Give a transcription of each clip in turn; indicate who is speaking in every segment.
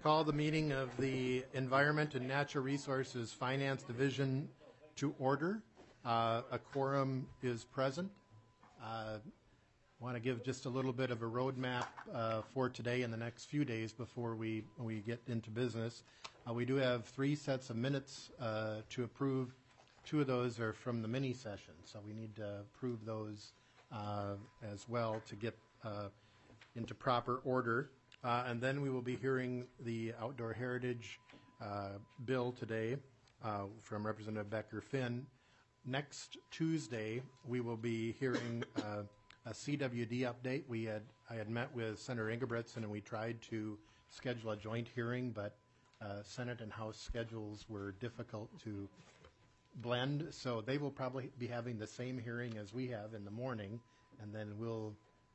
Speaker 1: Call the meeting of the Environment and Natural Resources Finance Division to order. A quorum is present. Want to give just a little bit of a roadmap for today and the next few days before we get into business. We do have 3 sets of minutes to approve. 2 of those are from the mini session, so we need to approve those as well to get into proper order. And then we will be hearing the Outdoor Heritage bill today from Representative Becker-Finn. Next Tuesday, we will be hearing a CWD update. I had met with Senator Ingebretson, and we tried to schedule a joint hearing, but Senate and House schedules were difficult to blend. So they will probably be having the same hearing as we have in the morning, and then we'll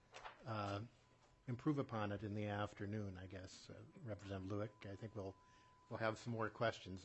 Speaker 1: improve upon it in the afternoon, I guess. Representative Lewick, I think we'll have some more questions.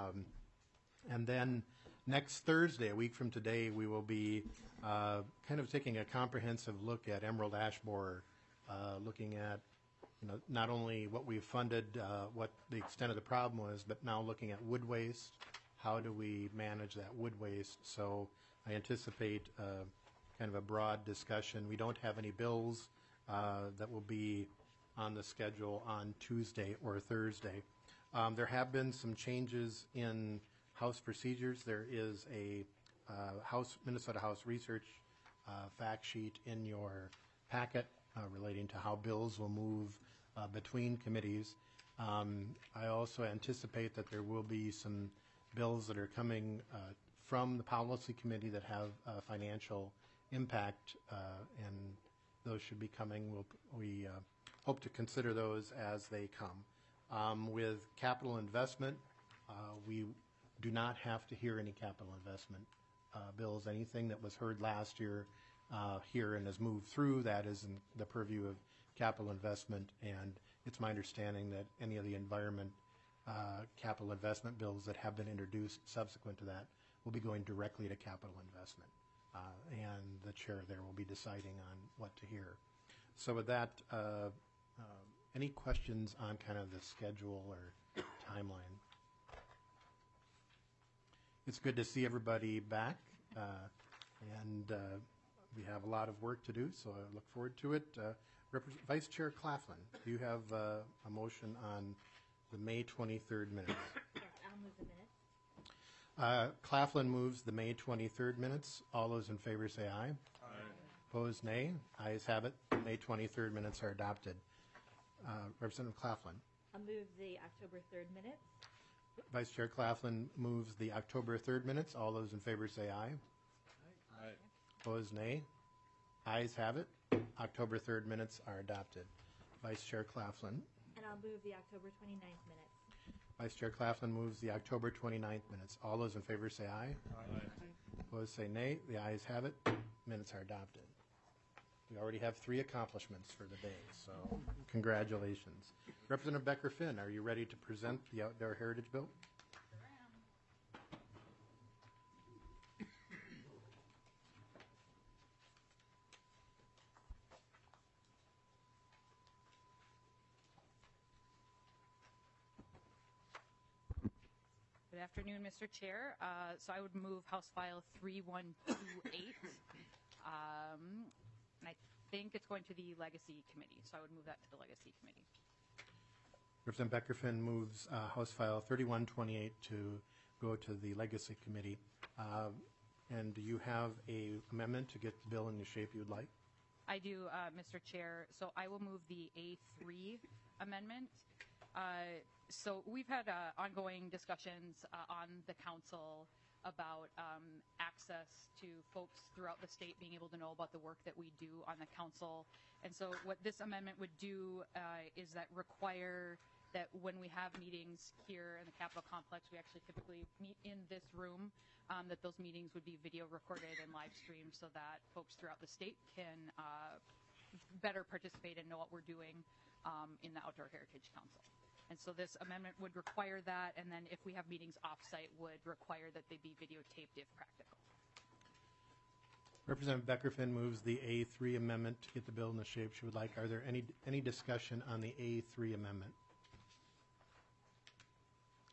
Speaker 1: And then next Thursday, a week from today, we will be kind of taking a comprehensive look at emerald ash borer, looking at not only what we've funded, what the extent of the problem was, but now looking at wood waste. How do we manage that wood waste? So I anticipate kind of a broad discussion. We don't have any bills that will be on the schedule on Tuesday or Thursday. There have been some changes in House procedures. There is a Minnesota House Research fact sheet in your packet relating to how bills will move between committees. I also anticipate that there will be some bills that are coming from the policy committee that have financial impact, and those should be coming. We hope to consider those as they come. With capital investment, we do not have to hear any capital investment bills. Anything that was heard last year here and has moved through, that is in the purview of capital investment, and it's my understanding that any of the environment capital investment bills that have been introduced subsequent to that will be going directly to capital investment. And the chair there will be deciding on what to hear. So with that, any questions on kind of the schedule or timeline? It's good to see everybody back, and we have a lot of work to do, so I look forward to it. Vice Chair Claflin, do you have a motion on the May 23rd minutes?
Speaker 2: Yes, I'll move the minutes.
Speaker 1: Claflin moves the May 23rd minutes. All those in favor say aye.
Speaker 3: Aye.
Speaker 1: Opposed, nay. Ayes have it. May 23rd minutes are adopted. Representative Claflin.
Speaker 2: I'll move the October 3rd minutes.
Speaker 1: Vice Chair Claflin moves the October 3rd minutes. All those in favor say aye.
Speaker 3: Aye.
Speaker 1: Opposed, nay. Ayes have it. October 3rd minutes are adopted. Vice Chair Claflin.
Speaker 2: And I'll move the October 29th minutes.
Speaker 1: Vice Chair Claflin moves the October 29th minutes. All those in favor say aye.
Speaker 3: Aye.
Speaker 1: Opposed say nay. The ayes have it. Minutes are adopted. We already have 3 accomplishments for the day, so congratulations. Representative Becker-Finn, are you ready to present the Outdoor Heritage Bill?
Speaker 4: Good afternoon, Mr. Chair. So I would move House File 3128. And I think it's going to the Legacy Committee, so I would move that to the Legacy Committee.
Speaker 1: Representative Becker-Finn moves House File 3128 to go to the Legacy Committee. And do you have a amendment to get the bill in the shape you would like?
Speaker 4: I do, Mr. Chair. So I will move the A3 amendment. So we've had ongoing discussions on the council about access to folks throughout the state being able to know about the work that we do on the council. And so what this amendment would do is that require that when we have meetings here in the Capitol complex, we actually typically meet in this room, that those meetings would be video recorded and live streamed so that folks throughout the state can better participate and know what we're doing in the Outdoor Heritage Council. And so this amendment would require that, and then if we have meetings off-site, would require that they be videotaped if practical.
Speaker 1: Representative Becker-Finn moves the A3 amendment to get the bill in the shape she would like. Are there any discussion on the A3 amendment?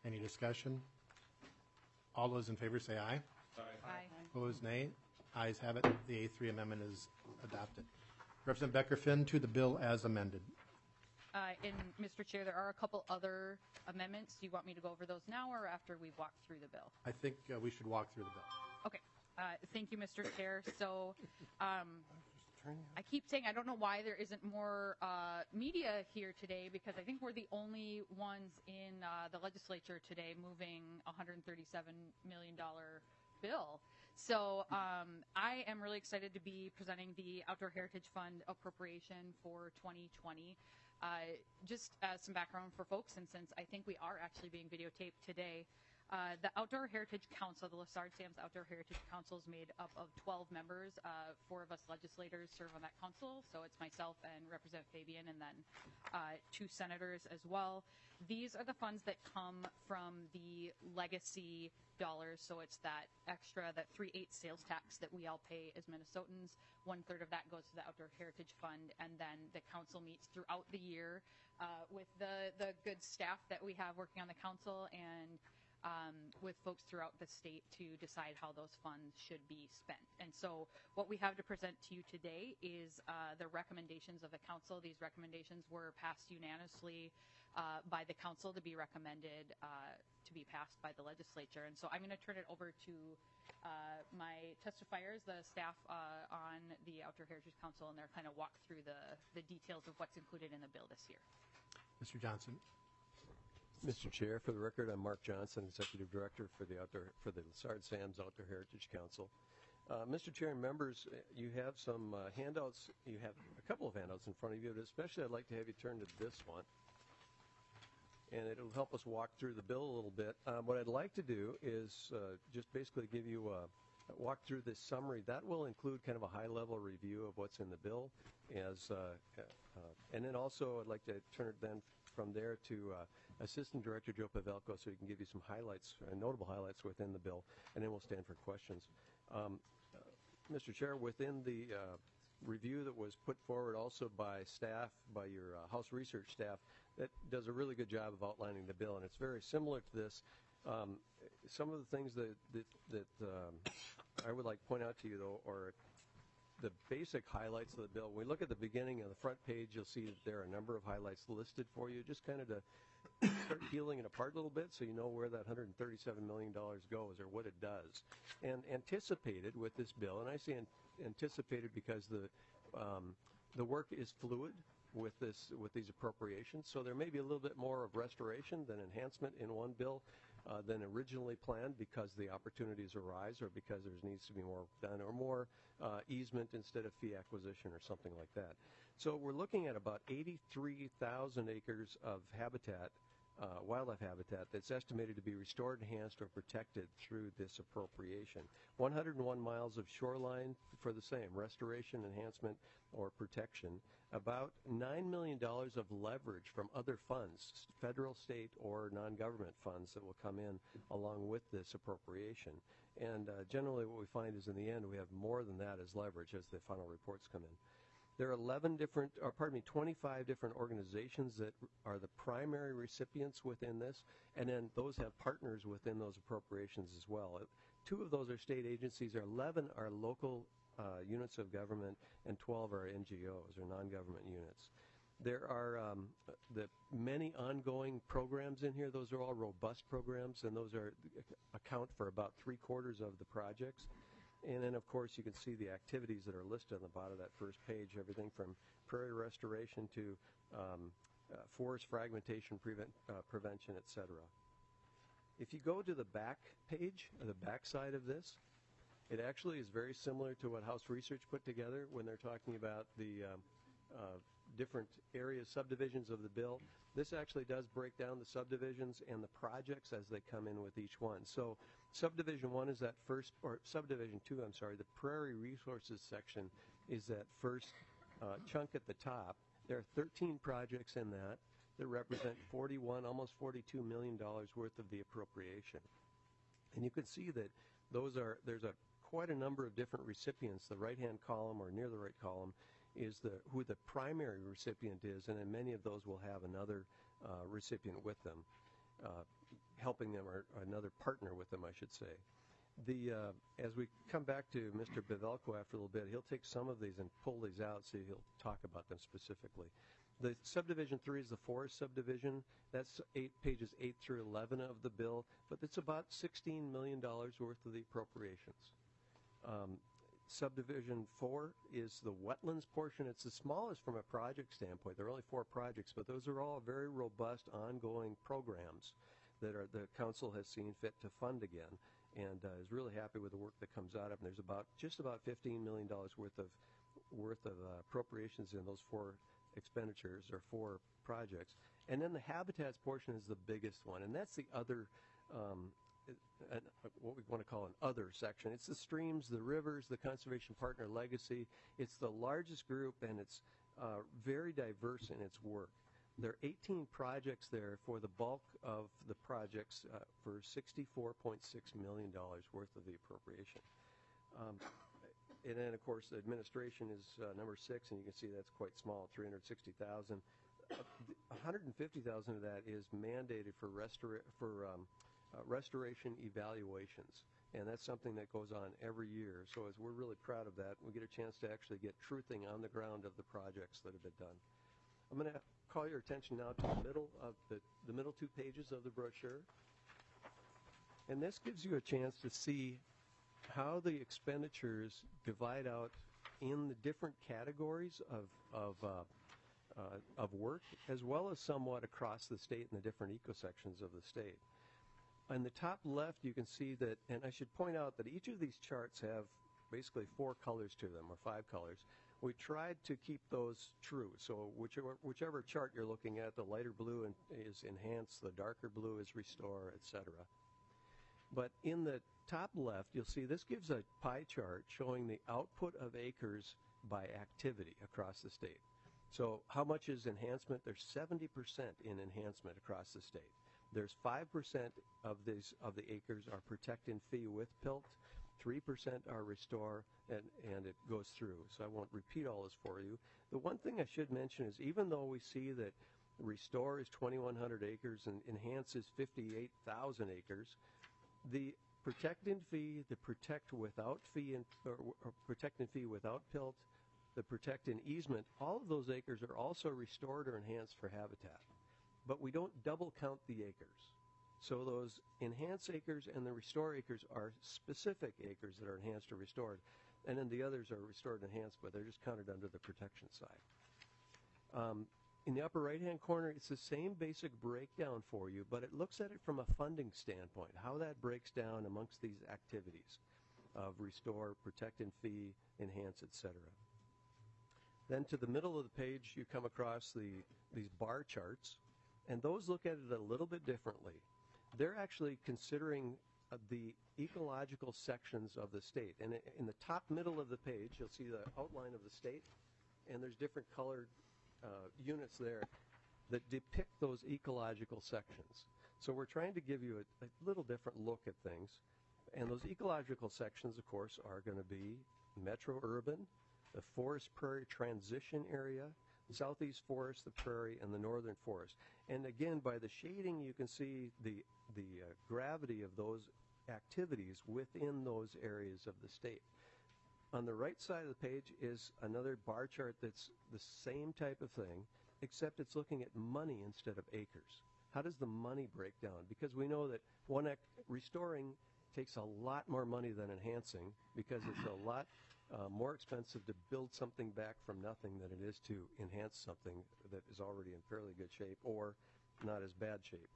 Speaker 1: Any discussion? All those in favor say aye.
Speaker 4: Aye.
Speaker 1: Opposed, nay. Ayes have it. The A3 amendment is adopted. Representative Becker-Finn to the bill as amended.
Speaker 4: And Mr. Chair, there are a couple other amendments. Do you want me to go over those now or after we've walked through the bill?
Speaker 1: I think we should walk through the bill.
Speaker 4: Okay. Thank you, Mr. Chair. So I keep saying I don't know why there isn't more media here today because I think we're the only ones in the legislature today moving a $137 million bill. So I am really excited to be presenting the Outdoor Heritage Fund appropriation for 2020. Just as some background for folks, and since I think we are actually being videotaped today, the Outdoor Heritage Council, the Lessard-Sams Outdoor Heritage Council, is made up of 12 members. 4 of us legislators serve on that council, so it's myself and Representative Fabian, and then 2 senators as well. These are the funds that come from the legacy dollars, so it's that extra, that 3/8 sales tax that we all pay as Minnesotans. 1/3 of that goes to the Outdoor Heritage Fund, and then the council meets throughout the year with the good staff that we have working on the council and with folks throughout the state to decide how those funds should be spent. And so what we have to present to you today is the recommendations of the council. These recommendations were passed unanimously by the council to be recommended to be passed by the legislature. And so I'm going to turn it over to my testifiers, the staff on the Outdoor Heritage Council, and they're kind of walk through the details of what's included in the bill this year.
Speaker 1: Mr. Johnson.
Speaker 5: Mr. Chair, for the record, I'm Mark Johnson, Executive Director for the Lessard-Sams Outdoor Heritage Council. Mr. Chair and members, you have some handouts. You have a couple of handouts in front of you, but especially I'd like to have you turn to this one. And it'll help us walk through the bill a little bit. What I'd like to do is just basically give you a walk through this summary. That will include kind of a high-level review of what's in the bill. And then also I'd like to turn it then from there to Assistant Director Joe Pavelko so he can give you some highlights, notable highlights within the bill, and then we'll stand for questions. Mr. Chair, within the review that was put forward also by staff, by your House Research staff, that does a really good job of outlining the bill, and it's very similar to this. Some of the things that I would like to point out to you, though, are the basic highlights of the bill. When we look at the beginning of the front page, you'll see that there are a number of highlights listed for you, just kind of to start peeling it apart a little bit so you know where that $137 million goes or what it does. And anticipated with this bill, and I say anticipated because the work is fluid with these appropriations, so there may be a little bit more of restoration than enhancement in one bill than originally planned because the opportunities arise or because there needs to be more done or more easement instead of fee acquisition or something like that. So we're looking at about 83,000 acres of habitat, wildlife habitat, that's estimated to be restored, enhanced, or protected through this appropriation. 101 miles of shoreline for the same, restoration, enhancement, or protection. About $9 million of leverage from other funds, federal, state, or non-government funds that will come in along with this appropriation. And generally what we find is in the end we have more than that as leverage as the final reports come in. There are 25 different organizations that are the primary recipients within this, and then those have partners within those appropriations as well. 2 of those are state agencies, 11 are local units of government, and 12 are NGOs or non-government units. There are the many ongoing programs in here. Those are all robust programs, and those account for about 3/4 of the projects. And then, of course, you can see the activities that are listed on the bottom of that first page, everything from prairie restoration to forest fragmentation prevention, etc. If you go to the back page, or the back side of this, it actually is very similar to what House Research put together when they're talking about the different areas, subdivisions of the bill. This actually does break down the subdivisions and the projects as they come in with each one. So subdivision 1 is that first, or subdivision 2, I'm sorry, the prairie resources section is that first chunk at the top. There are 13 projects in that represent 41, almost $42 million worth of the appropriation. And you can see that there's quite a number of different recipients. The right-hand column, or near the right column, is who the primary recipient is, and then many of those will have another recipient with them. helping them, or another partner with them, I should say. As we come back to Mr. Bevelko after a little bit, he'll take some of these and pull these out so he'll talk about them specifically. The subdivision 3 is the forest subdivision. That's pages 8 through 11 of the bill, but it's about $16 million worth of the appropriations. Subdivision 4 is the wetlands portion. It's the smallest from a project standpoint. There are only 4 projects, but those are all very robust, ongoing programs that the council has seen fit to fund again, and is really happy with the work that comes out of them. There's just about $15 million worth of appropriations in those 4 expenditures or 4 projects. And then the habitats portion is the biggest one, and that's the other what we want to call an other section. It's the streams, the rivers, the conservation partner legacy. It's the largest group, and it's very diverse in its work. There are 18 projects there for the bulk of the projects for $64.6 million worth of the appropriation. And then, of course, the administration is number 6, and you can see that's quite small, $360,000. $150,000 of that is mandated for restoration evaluations, and that's something that goes on every year. So we're really proud of that. We get a chance to actually get truthing on the ground of the projects that have been done. I'm going to call your attention now to the middle 2 pages of the brochure, and this gives you a chance to see how the expenditures divide out in the different categories of work, as well as somewhat across the state in the different eco-sections of the state. On the top left, you can see that, and I should point out that each of these charts have basically 4 colors to them, or 5 colors. We tried to keep those true. So whichever chart you're looking at, the lighter blue is enhance, the darker blue is restore, etc. But in the top left, you'll see this gives a pie chart showing the output of acres by activity across the state. So how much is enhancement? There's 70% in enhancement across the state. There's 5% of the acres are protect and fee with PILT, 3% are restore, and it goes through. So I won't repeat all this for you. The one thing I should mention is even though we see that restore is 2,100 acres and enhance is 58,000 acres, the protect and fee, the protect without fee, or protect and fee without PILT, the protect and easement, all of those acres are also restored or enhanced for habitat. But we don't double count the acres. So those enhanced acres and the restore acres are specific acres that are enhanced or restored, and then the others are restored and enhanced, but they're just counted under the protection side. In the upper right-hand corner, it's the same basic breakdown for you, but it looks at it from a funding standpoint, how that breaks down amongst these activities of restore, protect and fee, enhance, etc. Then to the middle of the page, you come across these bar charts, and those look at it a little bit differently. They're actually considering the ecological sections of the state. And in the top middle of the page, you'll see the outline of the state, and there's different colored units there that depict those ecological sections. So we're trying to give you a little different look at things. And those ecological sections, of course, are going to be metro-urban, the forest-prairie transition area, southeast forest, the prairie, and the northern forest. And again, by the shading, you can see the gravity of those activities within those areas of the state. On the right side of the page is another bar chart that's the same type of thing, except it's looking at money instead of acres. How does the money break down? Because we know that restoring takes a lot more money than enhancing, because it's a lot more expensive to build something back from nothing than it is to enhance something that is already in fairly good shape or not as bad shape.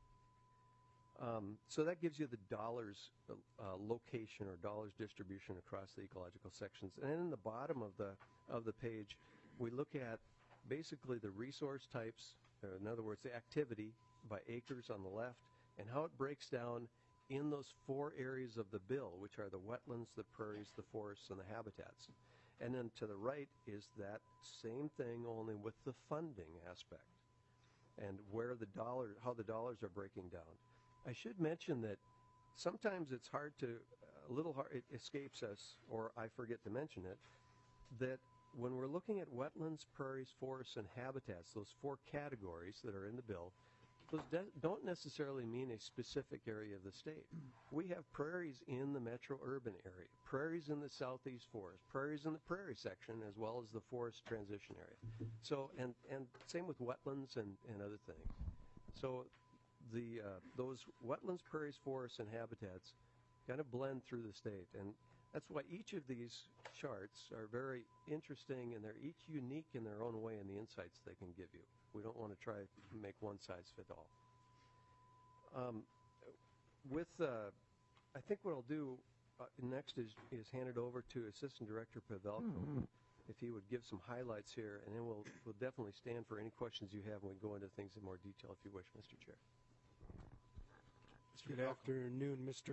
Speaker 5: So that gives you the dollars location or dollars distribution across the ecological sections. And then in the bottom of the page, we look at basically the resource types, in other words, the activity by acres on the left, and how it breaks down in those 4 areas of the bill, which are the wetlands, the prairies, the forests, and the habitats. And then to the right is that same thing, only with the funding aspect and how the dollars are breaking down. I should mention that sometimes it's it escapes us, or I forget to mention it, that when we're looking at wetlands, prairies, forests, and habitats, those 4 categories that are in the bill, those don't necessarily mean a specific area of the state. We have prairies in the metro urban area, prairies in the southeast forest, prairies in the prairie section, as well as the forest transition area. So, and same with wetlands and other things. So those wetlands, prairies, forests, and habitats kind of blend through the state. And that's why each of these charts are very interesting, and they're each unique in their own way in the insights they can give you. We don't want to try to make one size fit all. I think what I'll do next is hand it over to Assistant Director Pavelko, if he would give some highlights here, and then we'll definitely stand for any questions you have when we go into things in more detail, if you wish, Mr. Chair.
Speaker 6: Good afternoon,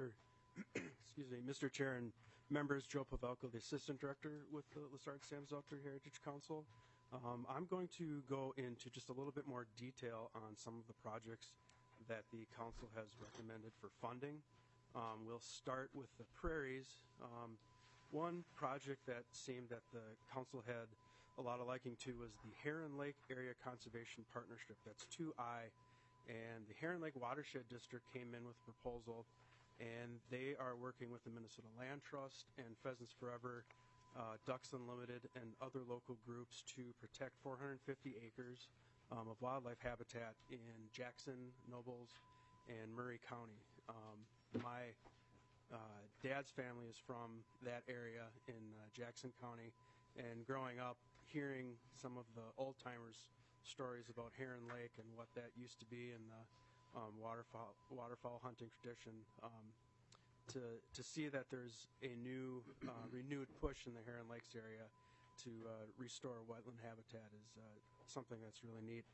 Speaker 6: Mr. Chair and members. Joe Pavelko, the Assistant Director with the Lessard-Sams Outdoor Heritage Council. I'm going to go into just a little bit more detail on some of the projects that the council has recommended for funding. We'll start with the prairies. One project that seemed that the council had a lot of liking to was the Heron Lake Area Conservation Partnership. That's 2I. And the Heron Lake Watershed District came in with a proposal, and they are working with the Minnesota Land Trust and Pheasants Forever, Ducks Unlimited, and other local groups to protect 450 acres of wildlife habitat in Jackson, Nobles, and Murray County. My dad's family is from that area in Jackson County, and growing up hearing some of the old-timers stories about Heron Lake and what that used to be in the waterfowl hunting tradition, to see that there's a new renewed push in the Heron Lakes area to restore wetland habitat is something that's really neat.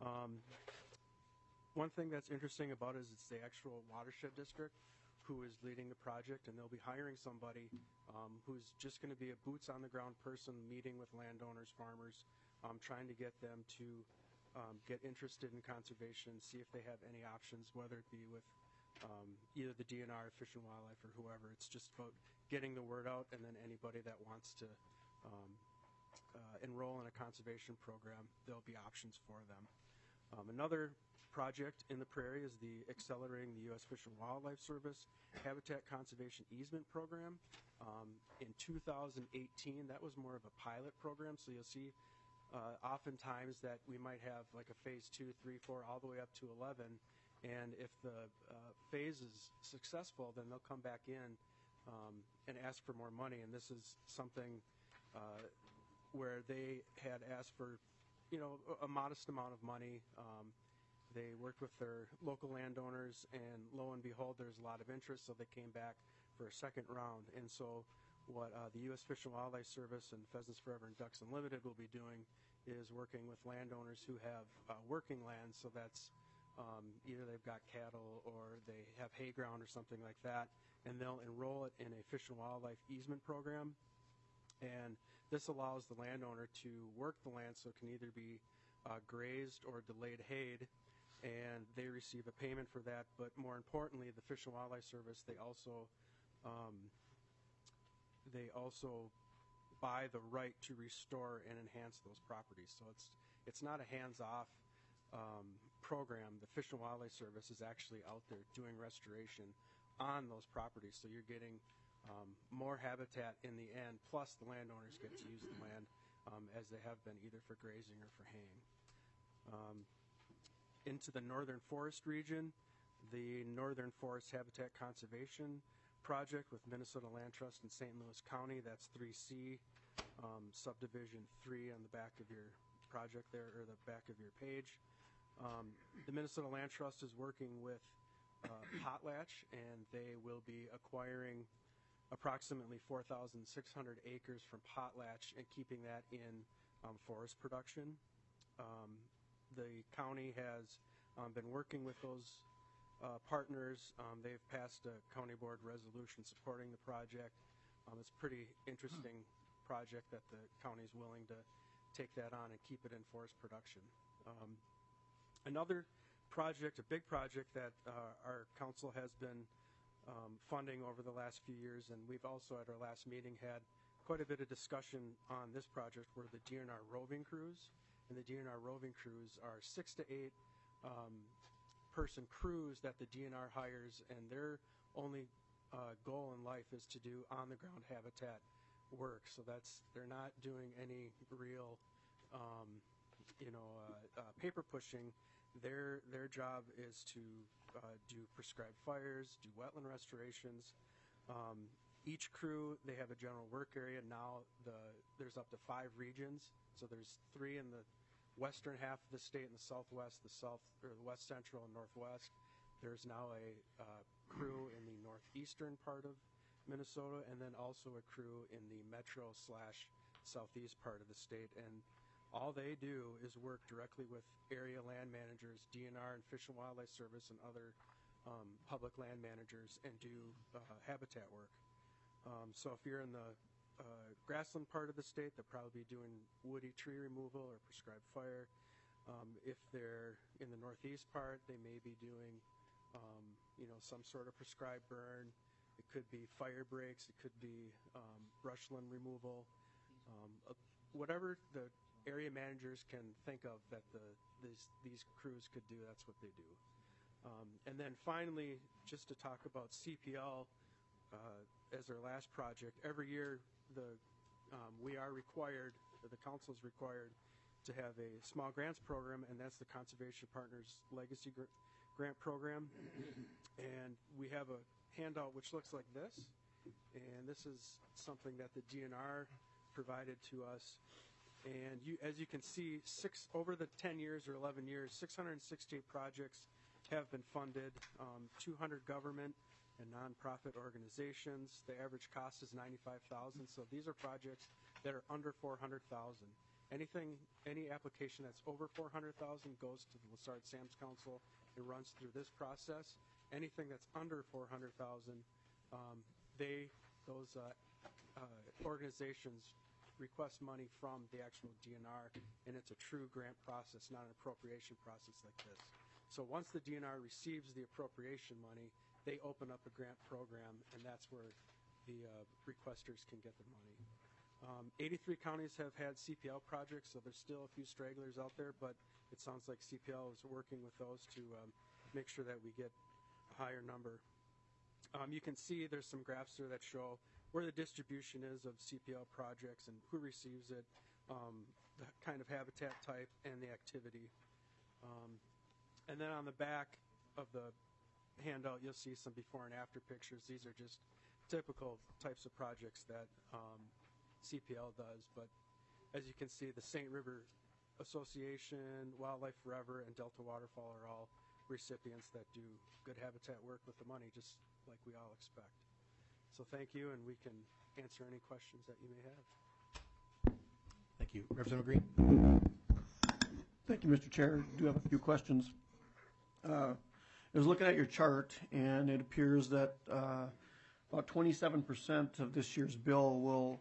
Speaker 6: One thing that's interesting about it is it's the actual watershed district who is leading the project, and they'll be hiring somebody who's just going to be a boots on the ground person, meeting with landowners, farmers, trying to get them to get interested in conservation, see if they have any options, whether it be with either the DNR, Fish and Wildlife, or whoever. It's just about getting the word out, and then anybody that wants to enroll in a conservation program, there'll be options for them. Another project in the prairie is the Accelerating the U.S. Fish and Wildlife Service Habitat Conservation Easement Program. In 2018, that was more of a pilot program, so you'll see oftentimes that we might have like a phase 2, 3, 4, all the way up to 11, and if the phase is successful, then they'll come back in and ask for more money. And this is something where they had asked for, a modest amount of money. They worked with their local landowners, and lo and behold, there's a lot of interest, so they came back for a second round. And so what the U.S. Fish and Wildlife Service and Pheasants Forever and Ducks Unlimited will be doing is working with landowners who have working land, so that's either they've got cattle or they have hay ground or something like that, and they'll enroll it in a Fish and Wildlife easement program. And this allows the landowner to work the land so it can either be grazed or delayed hayed, and they receive a payment for that. But more importantly, the Fish and Wildlife Service, they also buy the right to restore and enhance those properties. So it's not a hands-off program. The Fish and Wildlife Service is actually out there doing restoration on those properties. So you're getting more habitat in the end, plus the landowners get to use the land as they have been, either for grazing or for haying. Into the Northern Forest region, the Northern Forest Habitat Conservation Project with Minnesota Land Trust in St. Louis County, that's 3C, subdivision 3 on the back of your project there, or the back of your page. The Minnesota Land Trust is working with Potlatch, and they will be acquiring approximately 4,600 acres from Potlatch and keeping that in forest production. The county has been working with those partners. They've passed a county board resolution supporting the project. It's a pretty interesting project that the county is willing to take that on and keep it in forest production. Another project, a big project that our council has been funding over the last few years, and we've also at our last meeting had quite a bit of discussion on this project, were the DNR roving crews. And the DNR roving crews are 6 to 8 person crews that the DNR hires, and their only goal in life is to do on-the-ground habitat work. So they're not doing any real, paper pushing. Their job is to do prescribed fires, do wetland restorations. Each crew, they have a general work area. Now there's up to 5 regions. So there's 3 in the western half of the state and the southwest, the west central and northwest. There's now a crew in the northeastern part of Minnesota, and then also a crew in the metro/southeast part of the state. And all they do is work directly with area land managers, DNR and Fish and Wildlife Service, and other public land managers, and do habitat work. So if you're in the grassland part of the state, they'll probably be doing woody tree removal or prescribed fire. If they're in the northeast part, they may be doing, some sort of prescribed burn. It could be fire breaks. It could be brushland removal. Whatever the area managers can think of that these crews could do, that's what they do. And then finally, just to talk about CPL as our last project, every year we are required, the council is required to have a small grants program, and that's the Conservation Partners Legacy Grant Program. And we have a handout which looks like this, and this is something that the DNR provided to us. And as you can see, over the 10 years or 11 years, 668 projects have been funded, 200 government and nonprofit organizations. The average cost is $95,000. So these are projects that are under $400,000. Any application that's over $400,000 goes to the Lessard SAMS Council. It runs through this process. Anything that's under $400,000, those organizations request money from the actual DNR, and it's a true grant process, not an appropriation process like this. So once the DNR receives the appropriation money, they open up a grant program, and that's where the requesters can get their money. 83 counties have had CPL projects, so there's still a few stragglers out there, but it sounds like CPL is working with those to make sure that we get a higher number. You can see there's some graphs there that show where the distribution is of CPL projects and who receives it, the kind of habitat type, and the activity. And then on the back of the handout, you'll see some before and after pictures. These are just typical types of projects that CPL does. But as you can see, the St. River Association, Wildlife Forever, and Delta Waterfall are all recipients that do good habitat work with the money, just like we all expect. So thank you, and we can answer any questions that you may have.
Speaker 1: Thank you. Representative Green?
Speaker 7: Thank you, Mr. Chair. I do have a few questions. I was looking at your chart, and it appears that about 27% of this year's bill will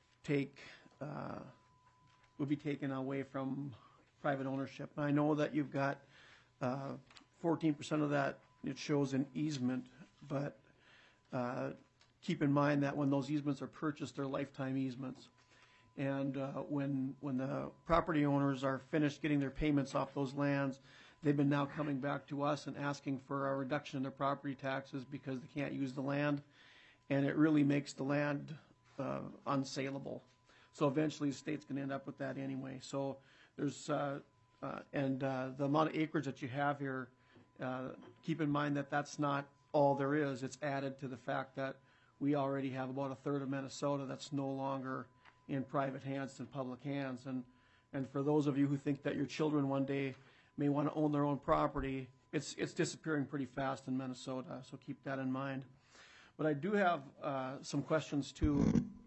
Speaker 7: be taken away from private ownership. And I know that you've got 14% of that, it shows an easement, but keep in mind that when those easements are purchased, they're lifetime easements. And when the property owners are finished getting their payments off those lands, they've been now coming back to us and asking for a reduction in their property taxes because they can't use the land, and it really makes the land unsaleable. So eventually the state's going to end up with that anyway. So there's the amount of acreage that you have here, keep in mind that that's not all there is. It's added to the fact that we already have about a third of Minnesota that's no longer in private hands and public hands. And for those of you who think that your children one day may want to own their own property, it's disappearing pretty fast in Minnesota, so keep that in mind. But I do have some questions too,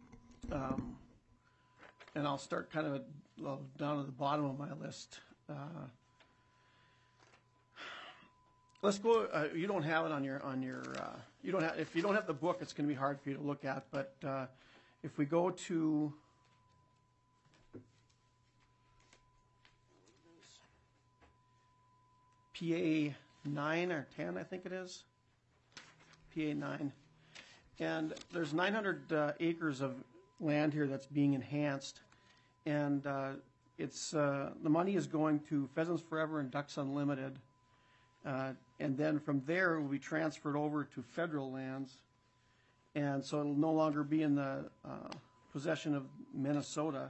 Speaker 7: and I'll start kind of down at the bottom of my list. Let's go. You don't have it on your. You don't have. If you don't have the book, it's going to be hard for you to look at. But if we go to PA 9 or 10, I think it is. PA 9, and there's 900 acres of land here that's being enhanced, and it's the money is going to Pheasants Forever and Ducks Unlimited. And then from there, it will be transferred over to federal lands. And so it'll no longer be in the possession of Minnesota.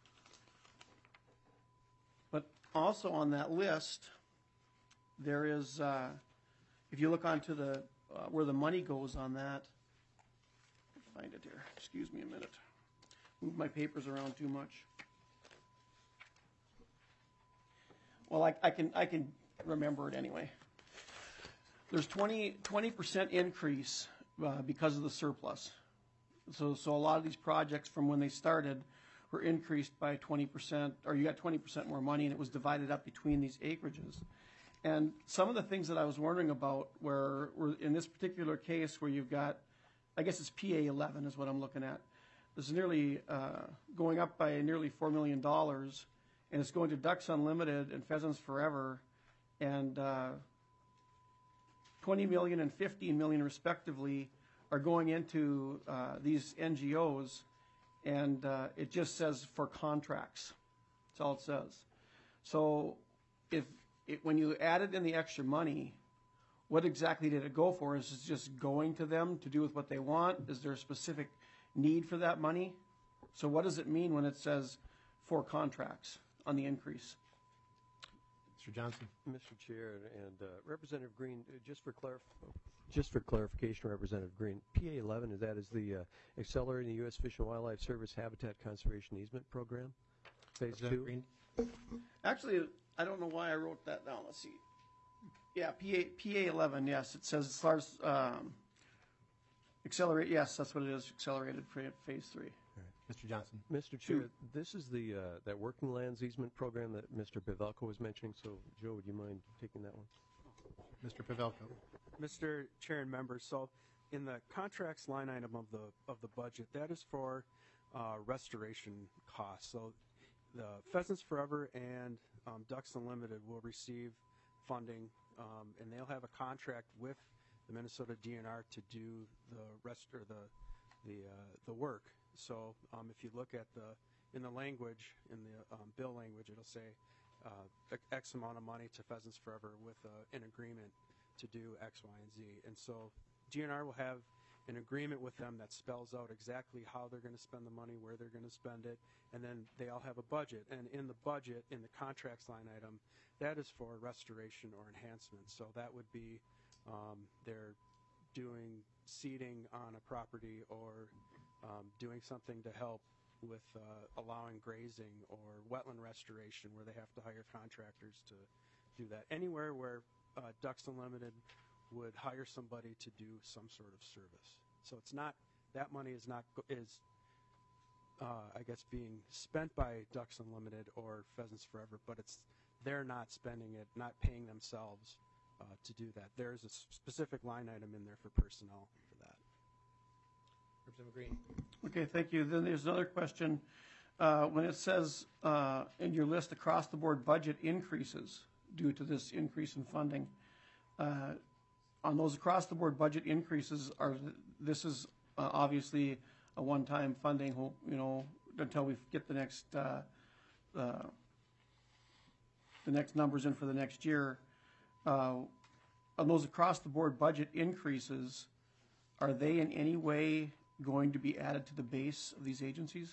Speaker 7: But also on that list, there is, if you look onto the where the money goes on that, find it here. Excuse me a minute. Move my papers around too much. Well, I can remember it anyway. There's 20% increase because of the surplus. So a lot of these projects from when they started were increased by 20%, or you got 20% more money, and it was divided up between these acreages. And some of the things that I was wondering about were in this particular case where you've got, I guess it's PA 11 is what I'm looking at. This is nearly going up by nearly $4 million, and it's going to Ducks Unlimited and Pheasants Forever, and 20 million and 15 million respectively are going into these NGOs, and it just says for contracts. That's all it says. So when you added in the extra money, what exactly did it go for? Is it just going to them to do with what they want? Is there a specific need for that money? So what does it mean when it says for contracts on the increase?
Speaker 1: Mr. Johnson.
Speaker 5: Mr. Chair and Representative Green, just for clarification, Representative Green, PA 11 is the Accelerating the U.S. Fish and Wildlife Service Habitat Conservation Easement Program, Phase 2.
Speaker 1: Green.
Speaker 7: Actually, I don't know why I wrote that down. Let's see. Yeah, PA 11. Yes, it says as far as accelerate. Yes, that's what it is. Accelerated Phase 3.
Speaker 1: Mr. Johnson.
Speaker 5: Mr. Chair, this is the that working lands easement program that Mr. Pavelko was mentioning. So, Joe, would you mind taking that one?
Speaker 1: Mr. Pavelko.
Speaker 6: Mr. Chair and members, so in the contracts line item of the budget, that is for restoration costs. So the Pheasants Forever and Ducks Unlimited will receive funding, and they'll have a contract with the Minnesota DNR to do the work. So if you look at in the language, in the bill language, it'll say X amount of money to Pheasants Forever with an agreement to do X, Y, and Z. And so DNR will have an agreement with them that spells out exactly how they're going to spend the money, where they're going to spend it, and then they all have a budget. And in the budget, in the contracts line item, that is for restoration or enhancement. So that would be they're doing seeding on a property or doing something to help with allowing grazing or wetland restoration where they have to hire contractors to do that. Anywhere where Ducks Unlimited would hire somebody to do some sort of service. So it's not, that money is not, I guess, being spent by Ducks Unlimited or Pheasants Forever, but they're not spending it, not paying themselves to do that. There's a specific line item in there for personnel for that.
Speaker 1: Representative Green.
Speaker 7: Okay, thank you. Then there's another question. When it says in your list across the board budget increases due to this increase in funding, on those across the board budget increases, this is obviously a one-time funding, until we get the next numbers in for the next year. On those across the board budget increases, are they in any way going to be added to the base of these agencies?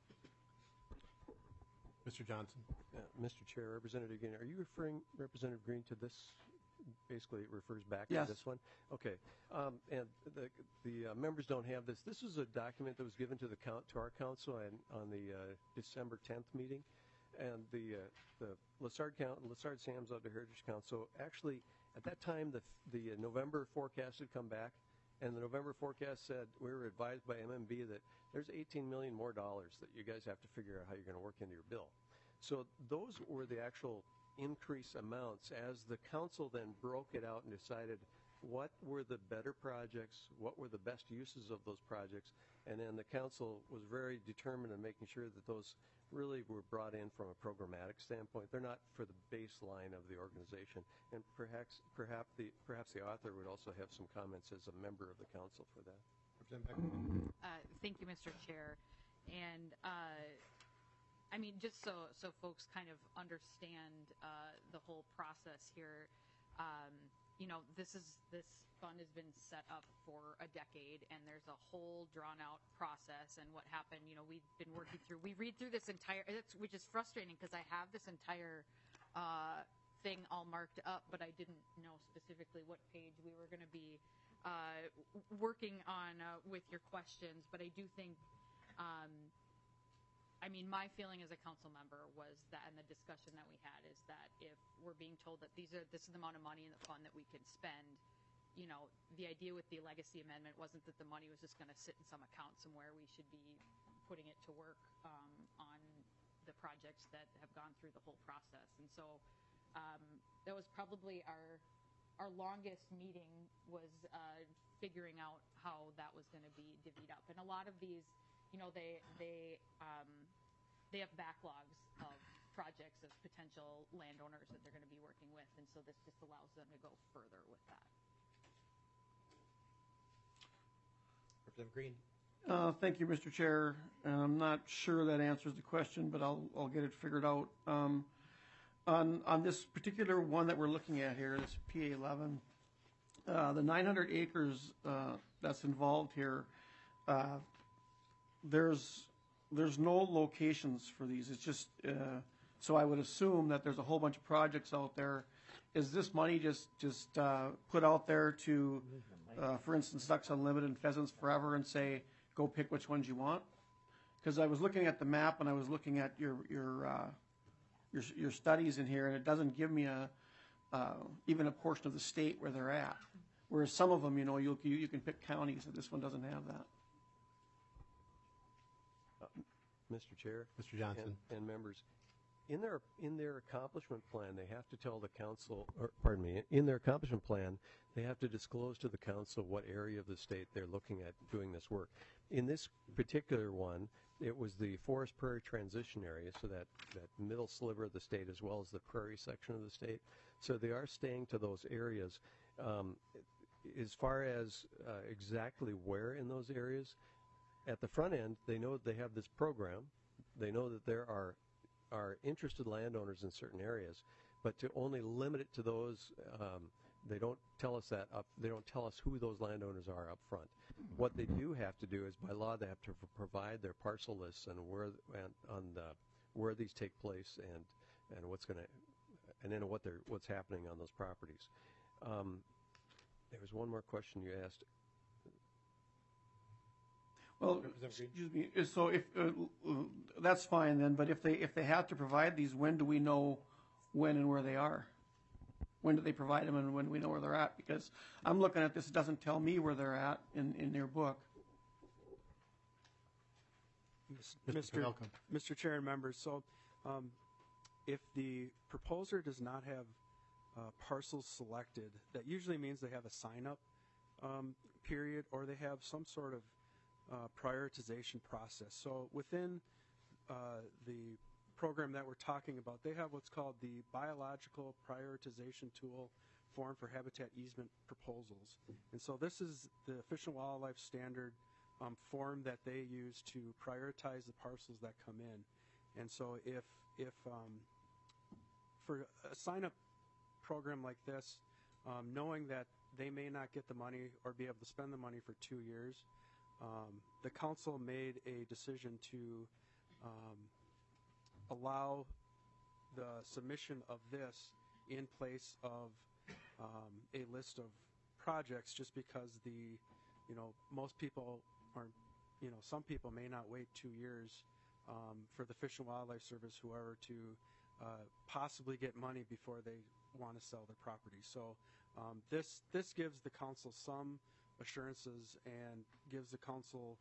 Speaker 1: Mr. Johnson.
Speaker 5: Mr. Chair, Representative Green, are you referring, Representative Green, to this? Basically, it refers back
Speaker 7: Yes.
Speaker 5: to this one. Okay, and the members don't have this. This is a document that was given to our council on the December 10th meeting, and the Lessard Sam's Outdoor Heritage Council actually at that time the November forecast had come back. And the November forecast said, we were advised by MMB that there's $18 million more that you guys have to figure out how you're going to work into your bill. So those were the actual increase amounts as the council then broke it out and decided what were the better projects, what were the best uses of those projects, and then the council was very determined in making sure that those really were brought in from a programmatic standpoint. They're not for the baseline of the organization. And perhaps the author would also have some comments as a member of the council for that.
Speaker 4: Thank you, Mr. Chair. And I mean, just so folks kind of understand the whole process here, this fund has been set up for a decade, and there's a whole drawn-out process. And what happened, we read through this entire, which is frustrating because I have this entire thing all marked up, but I didn't know specifically what page we were going to be working on with your questions. But I do think, my feeling as a council member was that, and the discussion that we had is that if we're being told that this is the amount of money in the fund that we can spend, the idea with the legacy amendment wasn't that the money was just going to sit in some account somewhere. We should be putting it to work on the projects that have gone through the whole process. And so that was probably our longest meeting, was figuring out how that was going to be divvied up. And a lot of these, they have backlogs of projects of potential landowners that they're going to be working with, and so this just allows them to go further with that.
Speaker 1: Representative Green.
Speaker 7: Thank you, Mr. Chair. I'm not sure that answers the question, but I'll get it figured out. On this particular one that we're looking at here, this PA11, the 900 acres that's involved here, there's no locations for these. It's just, so I would assume that there's a whole bunch of projects out there. Is this money just put out there to, for instance, Ducks Unlimited and Pheasants Forever, and say, go pick which ones you want? Because I was looking at the map and I was looking at your studies in here, and it doesn't give me even a portion of the state where they're at. Whereas some of them, you can pick counties, and this one doesn't have that.
Speaker 5: Mr. Chair.
Speaker 1: Mr. Johnson.
Speaker 5: And members, in their accomplishment plan, they have to tell the council, or pardon me, in their accomplishment plan, they have to disclose to the council what area of the state they're looking at doing this work. In this particular one, it was the forest prairie transition area, so that middle sliver of the state as well as the prairie section of the state. So they are staying to those areas. As far as exactly where in those areas, at the front end, they know that they have this program. They know that there are interested landowners in certain areas, but to only limit it to those, they don't tell us that they don't tell us who those landowners are up front. What they do have to do is, by law, they have to provide their parcel lists and where these take place and what's going to, and then what's happening on those properties. There was one more question you asked.
Speaker 7: Well, excuse me. So if that's fine then, but if they have to provide these, when do we know when and where they are? When do they provide them, and when do we know where they're at? Because I'm looking at this, it doesn't tell me where they're at in their book.
Speaker 6: Mr. Chair and members, so if the proposer does not have parcels selected, that usually means they have a sign-up period, or they have some sort of prioritization process. So within the program that we're talking about, they have what's called the Biological Prioritization Tool Form for Habitat Easement Proposals. And so this is the Fish and Wildlife Standard form that they use to prioritize the parcels that come in. And so if for a sign-up program like this, knowing that they may not get the money or be able to spend the money for 2 years, the council made a decision to allow the submission of this in place of a list of projects, just because most people aren't, some people may not wait 2 years for the Fish and Wildlife Service, whoever, to possibly get money before they want to sell their property. So this gives the council some assurances and gives the council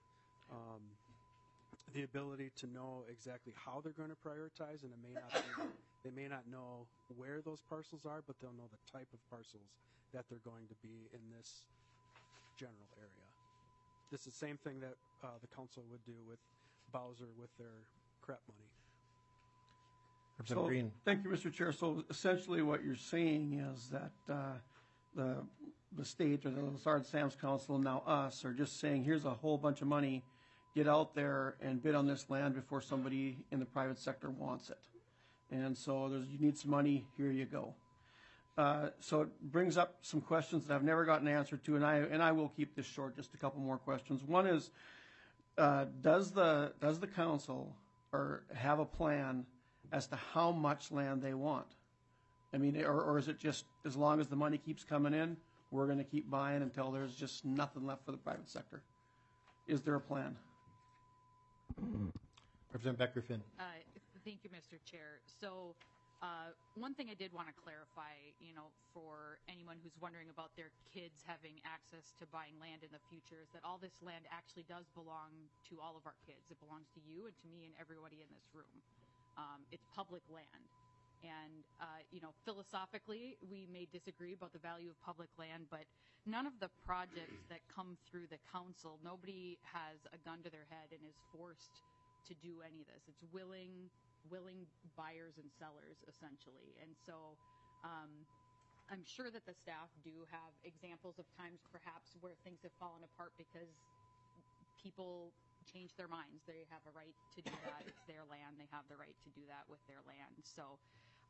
Speaker 6: the ability to know exactly how they're going to prioritize, and they may not know where those parcels are, but they'll know the type of parcels that they're going to be in this general area. This is the same thing that the council would do with Bowser with their CREP money.
Speaker 1: Representative Green.
Speaker 7: Thank you, Mr. Chair. So essentially what you're saying is that the state or the Lessard Sam's Council, now us, are just saying, here's a whole bunch of money, get out there and bid on this land before somebody in the private sector wants it. And so you need some money, here you go. So it brings up some questions that I've never gotten an answer to, and I will keep this short, just a couple more questions. One is, does the council or have a plan as to how much land they want? I mean, or is it just as long as the money keeps coming in, we're going to keep buying until there's just nothing left for the private sector? Is there a plan?
Speaker 1: Representative Becker-Finn.
Speaker 4: Thank you, Mr. Chair. So one thing I did want to clarify, for anyone who's wondering about their kids having access to buying land in the future, is that all this land actually does belong to all of our kids. It belongs to you and to me and everybody in this room. It's public land. And, philosophically, we may disagree about the value of public land, but none of the projects that come through the council, nobody has a gun to their head and is forced to do any of this. It's willing buyers and sellers, essentially. And so I'm sure that the staff do have examples of times perhaps where things have fallen apart because people change their minds. They have a right to do that. It's their land. They have the right to do that with their land. So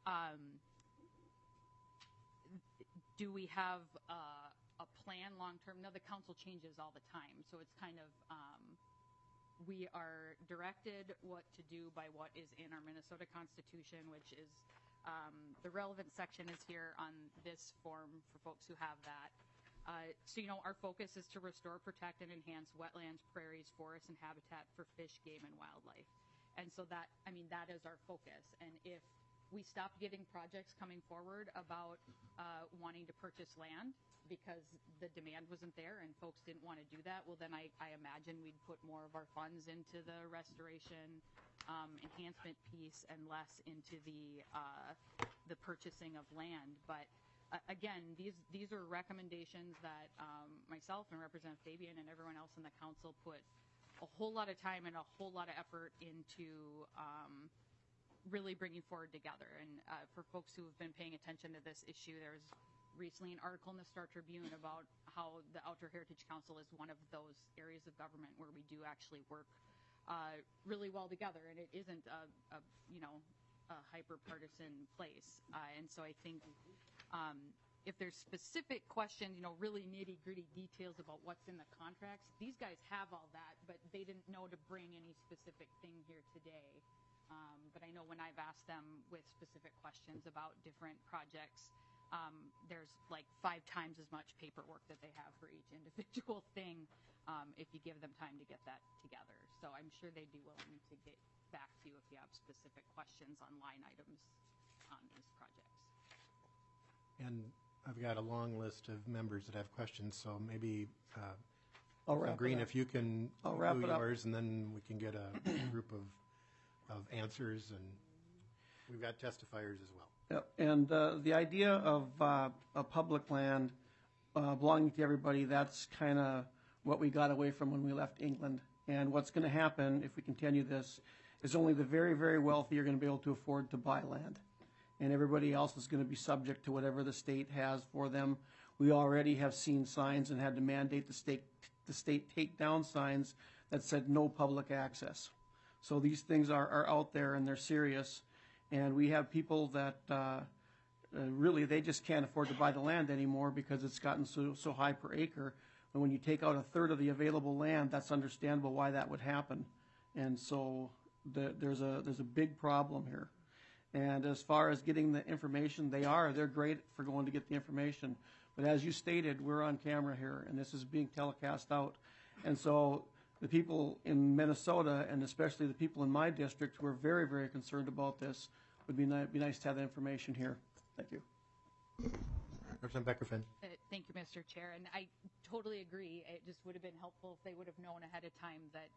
Speaker 4: do we have a plan long term? No, the council changes all the time. So it's kind of we are directed what to do by what is in our Minnesota Constitution, which is the relevant section is here on this form for folks who have that. So, our focus is to restore, protect, and enhance wetlands, prairies, forests, and habitat for fish, game, and wildlife. And so that is our focus. And if we stopped getting projects coming forward about wanting to purchase land because the demand wasn't there and folks didn't want to do that, well, then I imagine we'd put more of our funds into the restoration, enhancement piece and less into the purchasing of land. But again, these are recommendations that myself and Representative Fabian and everyone else in the council put a whole lot of time and a whole lot of effort into really bringing forward together. And for folks who have been paying attention to this issue, there's recently an article in the Star Tribune about how the Outdoor Heritage Council is one of those areas of government where we do actually work really well together, and it isn't a hyper-partisan place. And so I think if there's specific questions, really nitty-gritty details about what's in the contracts, these guys have all that, but they didn't know to bring any specific thing here today. But I know when I've asked them with specific questions about different projects, there's like 5 times as much paperwork that they have for each individual thing if you give them time to get that together. So I'm sure they'd be willing to get back to you if you have specific questions on line items on these projects.
Speaker 1: And I've got a long list of members that have questions, so maybe
Speaker 7: I'll wrap
Speaker 1: Green,
Speaker 7: it up.
Speaker 1: if you can
Speaker 7: I'll wrap
Speaker 1: do
Speaker 7: it up.
Speaker 1: yours, and then we can get a group of answers, and we've got testifiers as well.
Speaker 7: Yep. And the idea of a public land belonging to everybody, that's kind of what we got away from when we left England. And what's going to happen if we continue this is only the very, very wealthy are going to be able to afford to buy land. And everybody else is going to be subject to whatever the state has for them. We already have seen signs and had to mandate the state take down signs that said no public access. So these things are out there and they're serious. And we have people that really they just can't afford to buy the land anymore because it's gotten so high per acre. And when you take out a third of the available land, that's understandable why that would happen. And so there's a big problem here. And as far as getting the information, they're great for going to get the information. But as you stated, we're on camera here, and this is being telecast out. And so the people in Minnesota, and especially the people in my district who are very, very concerned about this, would be nice to have that information here. Thank you.
Speaker 1: Representative Becker-Finn.
Speaker 4: Thank you, Mr. Chair. And I totally agree. It just would have been helpful if they would have known ahead of time that,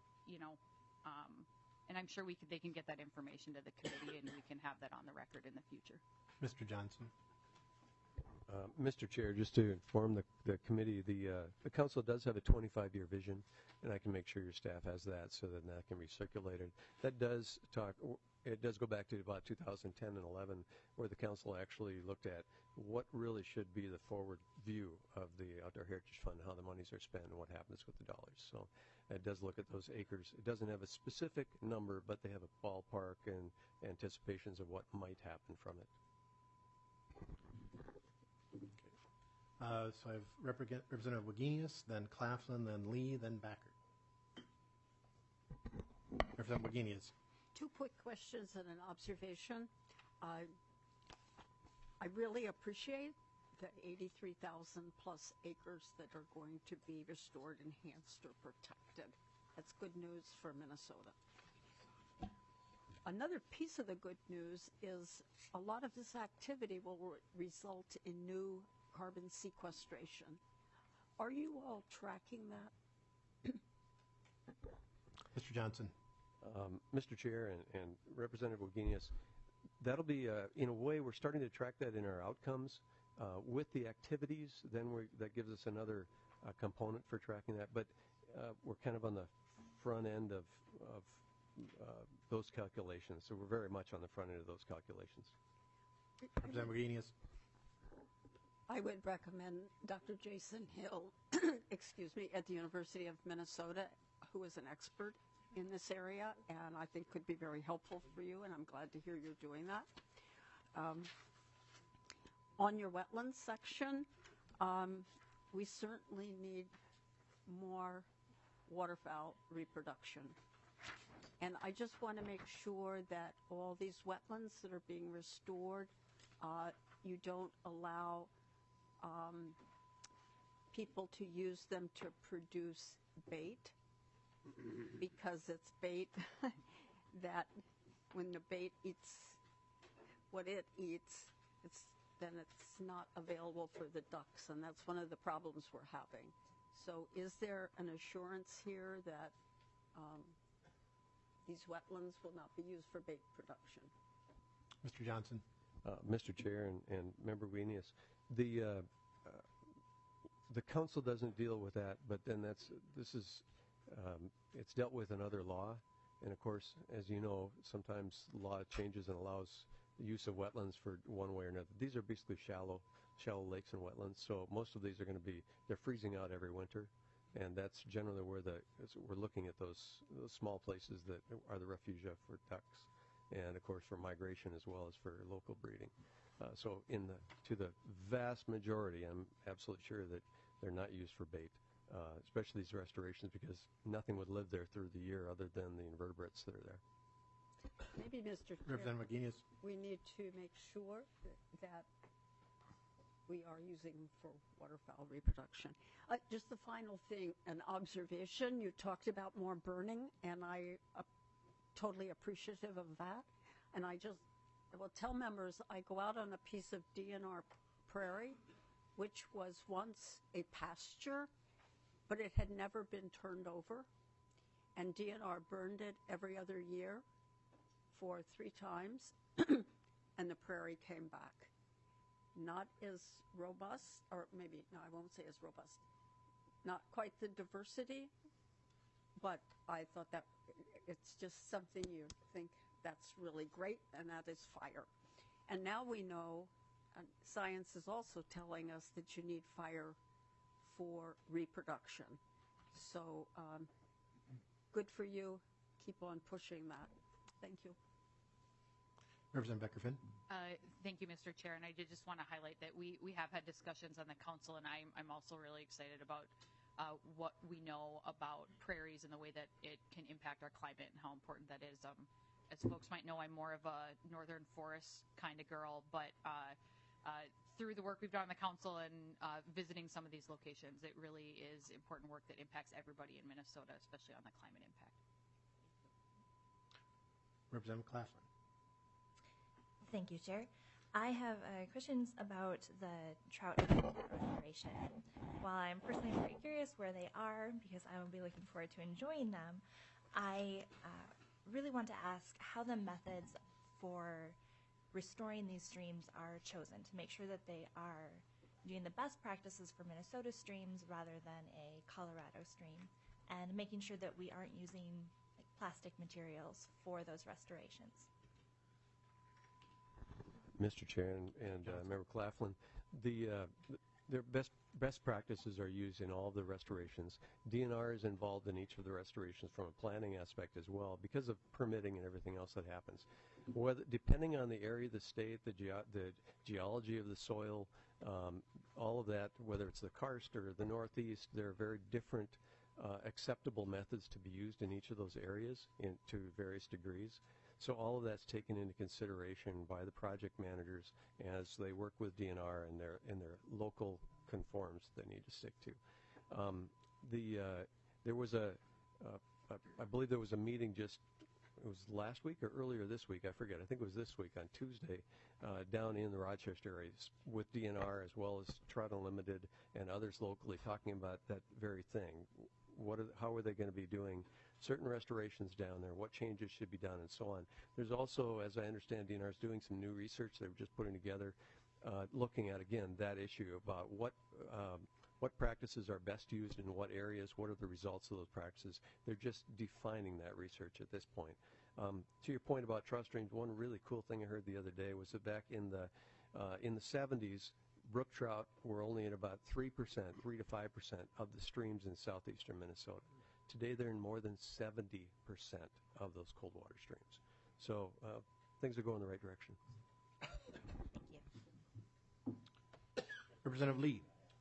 Speaker 4: and I'm sure they can get that information to the committee and we can have that on the record in the future.
Speaker 1: Mr. Johnson.
Speaker 5: Mr. Chair, just to inform the committee, the council does have a 25-year vision, and I can make sure your staff has that so that can be circulated. That does it does go back to about 2010 and 11, where the council actually looked at what really should be the forward view of the Outdoor Heritage Fund, how the monies are spent, and what happens with the dollars. So it does look at those acres. It doesn't have a specific number, but they have a ballpark and anticipations of what might happen from it.
Speaker 1: So I have Representative Wagenius, then Claflin, then Lee, then Backer. Representative Wagenius.
Speaker 8: Two quick questions and an observation. I really appreciate the 83,000 plus acres that are going to be restored, enhanced, or protected. That's good news for Minnesota. Another piece of the good news is a lot of this activity will result in new carbon sequestration. Are you all tracking that?
Speaker 1: Mr. Johnson.
Speaker 5: Mr. Chair and Representative Wagenius, that'll be, in a way, we're starting to track that in our outcomes. With the activities, then that gives us another component for tracking that. But we're kind of on the front end of those calculations. So we're very much on the front end of those calculations.
Speaker 1: Representative Wagenius.
Speaker 8: I would recommend Dr. Jason Hill, excuse me, at the University of Minnesota, who is an expert in this area, and I think could be very helpful for you, and I'm glad to hear you're doing that. On your wetlands section, we certainly need more waterfowl reproduction. And I just want to make sure that all these wetlands that are being restored, you don't allow people to use them to produce bait, because it's bait that when the bait eats what it eats, then it's not available for the ducks, and that's one of the problems we're having. So is there an assurance here that these wetlands will not be used for bait production?
Speaker 1: Mr. Johnson.
Speaker 5: Mr. Chair and Member Wagenius, the council doesn't deal with that, but then it's dealt with in other law. And of course, as you know, sometimes law changes and allows the use of wetlands for one way or another. These are basically shallow lakes and wetlands, so most of these are going to be, they're freezing out every winter, and that's generally where we're looking at those small places that are the refugia for ducks, and of course for migration as well as for local breeding. So to the vast majority, I'm absolutely sure that they're not used for bait, especially these restorations, because nothing would live there through the year other than the invertebrates that are there.
Speaker 8: Maybe, Mr. Chair,
Speaker 1: Representative Wagenius.
Speaker 8: we need to make sure that we are using them for waterfowl reproduction. Just the final thing, an observation. You talked about more burning, and I totally appreciative of that. And I will tell members, I go out on a piece of DNR prairie, which was once a pasture, but it had never been turned over. And DNR burned it every other year for 3 times, and the prairie came back. Not as robust, or maybe, no, I won't say as robust, not quite the diversity, but I thought that it's just something you think that's really great, and that is fire. And now we know, and science is also telling us that you need fire for reproduction. So good for you. Keep on pushing that. Thank you.
Speaker 1: Representative Beckerfin.
Speaker 4: Thank you, Mr. Chair. And I did just want to highlight that we have had discussions on the council, and I'm also really excited about what we know about prairies and the way that it can impact our climate and how important that is. As folks might know, I'm more of a northern forest kind of girl, but through the work we've done on the council and visiting some of these locations, it really is important work that impacts everybody in Minnesota, especially on the climate impact.
Speaker 1: Representative Claflin.
Speaker 2: Thank you, Chair. I have questions about the trout habitat restoration. While I'm personally very curious where they are, because I will be looking forward to enjoying them, I really want to ask how the methods for restoring these streams are chosen to make sure that they are doing the best practices for Minnesota streams rather than a Colorado stream, and making sure that we aren't using plastic materials for those restorations.
Speaker 5: Mr. Chair and Member Claflin, the their best practices are used in all of the restorations. DNR is involved in each of the restorations from a planning aspect as well because of permitting and everything else that happens. Depending on the area of the state, the geology of the soil, all of that, whether it's the karst or the northeast, there are very different acceptable methods to be used in each of those areas to various degrees. So all of that's taken into consideration by the project managers as they work with DNR and their local conforms they need to stick to. There was I believe there was a meeting it was last week or earlier this week, I forget. I think it was this week on Tuesday, down in the Rochester area with DNR as well as Trout Unlimited and others locally talking about that very thing. How are they going to be doing certain restorations down there? What changes should be done and so on? There's also, as I understand, DNR is doing some new research they were just putting together, looking at, again, that issue about what practices are best used in what areas, what are the results of those practices. They're just defining that research at this point. To your point about trout streams, one really cool thing I heard the other day was that back in the 70s, brook trout were only in about 3% to 5% of the streams in southeastern Minnesota. Today they're in more than 70% of those cold water streams. So things are going in the right direction.
Speaker 1: Representative Lee.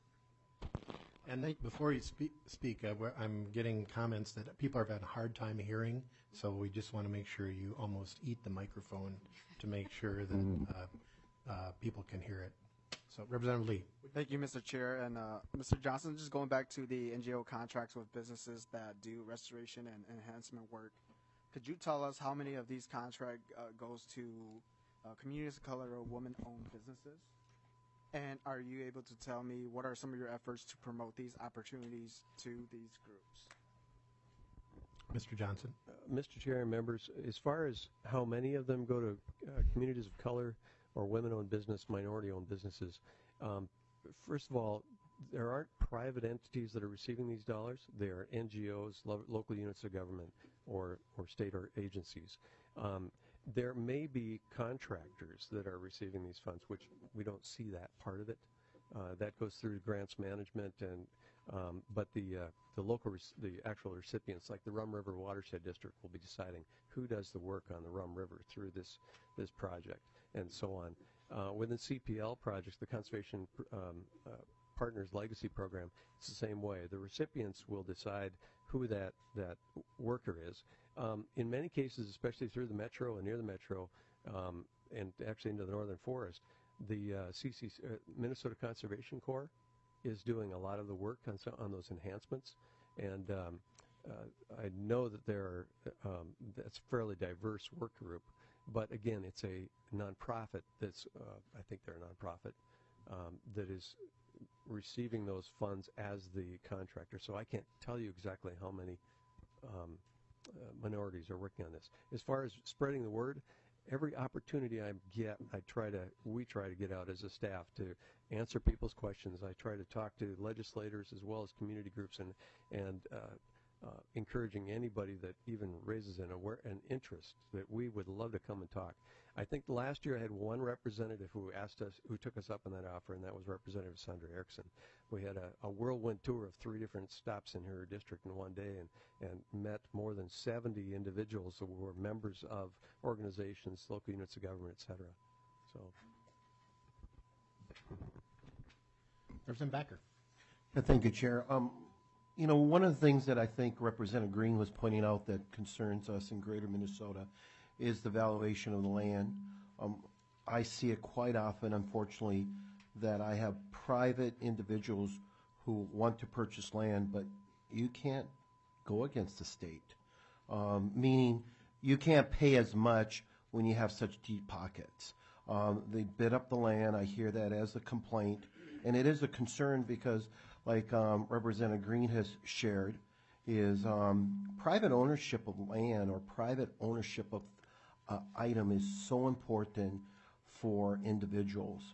Speaker 1: And before you speak, I'm getting comments that people are having a hard time hearing, so we just want to make sure you almost eat the microphone to make sure that people can hear it. So, Representative Lee.
Speaker 9: Thank you, Mr. Chair. And Mr. Johnson, just going back to the NGO contracts with businesses that do restoration and enhancement work, could you tell us how many of these contracts goes to communities of color or women-owned businesses? And are you able to tell me what are some of your efforts to promote these opportunities to these groups?
Speaker 1: Mr. Johnson.
Speaker 5: Mr. Chair and members, as far as how many of them go to communities of color or women-owned business, minority-owned businesses, first of all, there aren't private entities that are receiving these dollars. They are NGOs, local units of government, or state or agencies. There may be contractors that are receiving these funds, which we don't see that part of it. That goes through grants management, but the actual recipients, like the Rum River Watershed District, will be deciding who does the work on the Rum River through this project, and so on. Within CPL projects, the Conservation Partners Legacy Program, it's the same way. The recipients will decide who that worker is. In many cases, especially through the metro and near the metro, and actually into the northern forest, the Minnesota Conservation Corps is doing a lot of the work on those enhancements, and I know that that's a fairly diverse work group, but again, it's a nonprofit I think they're a nonprofit that is receiving those funds as the contractor. So I can't tell you exactly how many minorities are working on this. As far as spreading the word, every opportunity I get, we try to get out as a staff to answer people's questions. I try to talk to legislators as well as community groups and encouraging anybody that even raises an interest that we would love to come and talk. I think last year I had one representative who took us up on that offer, and that was Representative Sandra Erickson. We had a whirlwind tour of 3 different stops in her district in one day and met more than 70 individuals who were members of organizations, local units of government, et cetera. So.
Speaker 1: Representative Backer.
Speaker 10: Thank you, Chair. One of the things that I think Representative Green was pointing out that concerns us in greater Minnesota is the valuation of the land. I see it quite often, unfortunately, that I have private individuals who want to purchase land, but you can't go against the state, meaning you can't pay as much when you have such deep pockets. They bid up the land. I hear that as a complaint, and it is a concern because, like Representative Green has shared, is private ownership of land or private ownership of item is so important for individuals.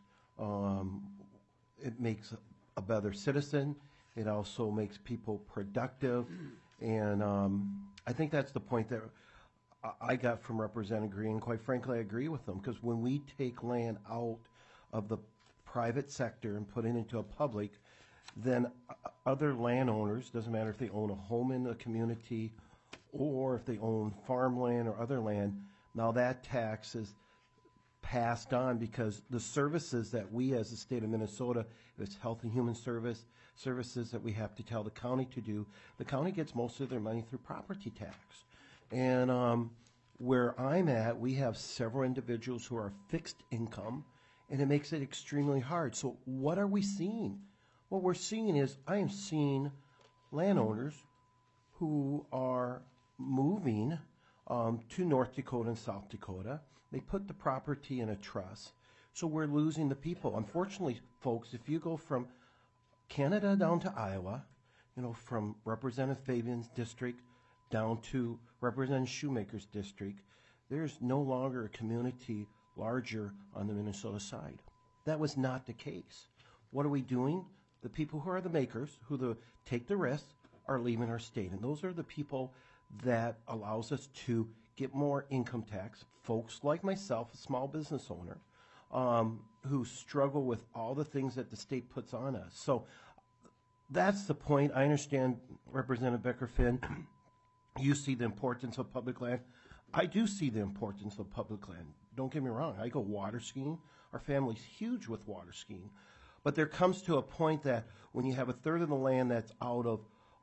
Speaker 10: It makes a better citizen. It also makes people productive, and I think that's the point that I got from Representative Green. Quite frankly, I agree with them, because when we take land out of the private sector and put it into a public, then other landowners, doesn't matter if they own a home in the community or if they own farmland or other land, now that tax is passed on because the services that we as the state of Minnesota, if it's health and human services that we have to tell the county to do, the county gets most of their money through property tax. And where I'm at, we have several individuals who are fixed income, and it makes it extremely hard. So what are we seeing? What we're seeing is I am seeing landowners who are moving to North Dakota and South Dakota. They put the property in a trust. So we're losing the people. Unfortunately, folks, if you go from Canada down to Iowa, from Representative Fabian's district down to Representative Shoemaker's district, there's no longer a community larger on the Minnesota side. That was not the case. What are we doing? The people who are the makers, who take the risk, are leaving our state. And those are the people that allows us to get more income tax. Folks like myself, a small business owner, who struggle with all the things that the state puts on us. So that's the point. I understand, Representative Becker-Finn, you see the importance of public land. I do see the importance of public land. Don't get me wrong. I go water skiing. Our family's huge with water skiing. But there comes to a point that when you have a third of the land that's out of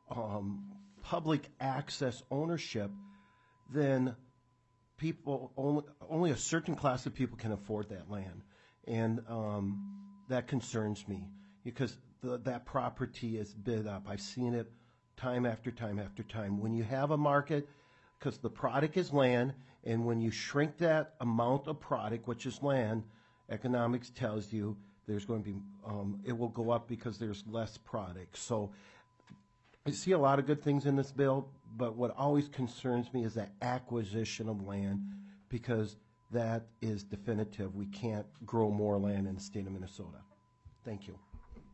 Speaker 10: public access ownership, then people, only a certain class of people can afford that land. And that concerns me because that property is bid up. I've seen it time after time after time. When you have a market, because the product is land, and when you shrink that amount of product, which is land, economics tells you there's going to be, it will go up because there's less product. So I see a lot of good things in this bill, but what always concerns me is that acquisition of land, because that is definitive. We can't grow more land in the state of Minnesota. Thank you.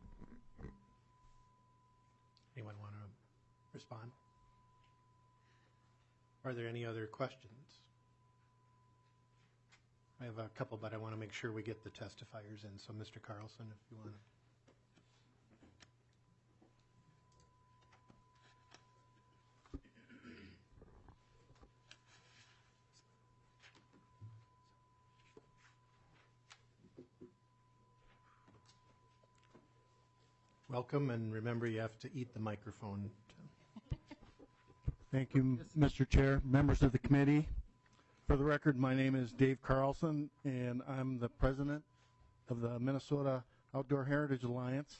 Speaker 1: Anyone want to respond? Are there any other questions? I have a couple, but I want to make sure we get the testifiers in. So, Mr. Carlson, if you want to. Welcome, and remember you have to eat the microphone.
Speaker 11: Thank you, Mr. Chair, members of the committee. For the record, my name is Dave Carlson, and I'm the president of the Minnesota Outdoor Heritage Alliance.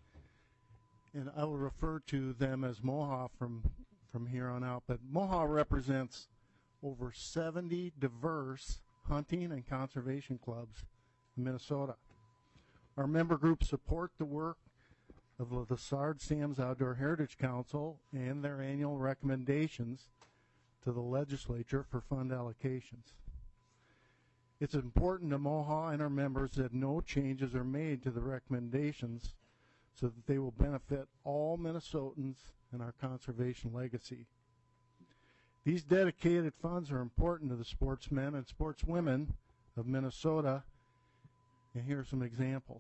Speaker 11: And I will refer to them as MOHA from here on out. But MOHA represents over 70 diverse hunting and conservation clubs in Minnesota. Our member groups support the work of the Lessard-Sams Outdoor Heritage Council and their annual recommendations to the legislature for fund allocations. It's important to MOHA and our members that no changes are made to the recommendations so that they will benefit all Minnesotans and our conservation legacy. These dedicated funds are important to the sportsmen and sportswomen of Minnesota, and here are some examples.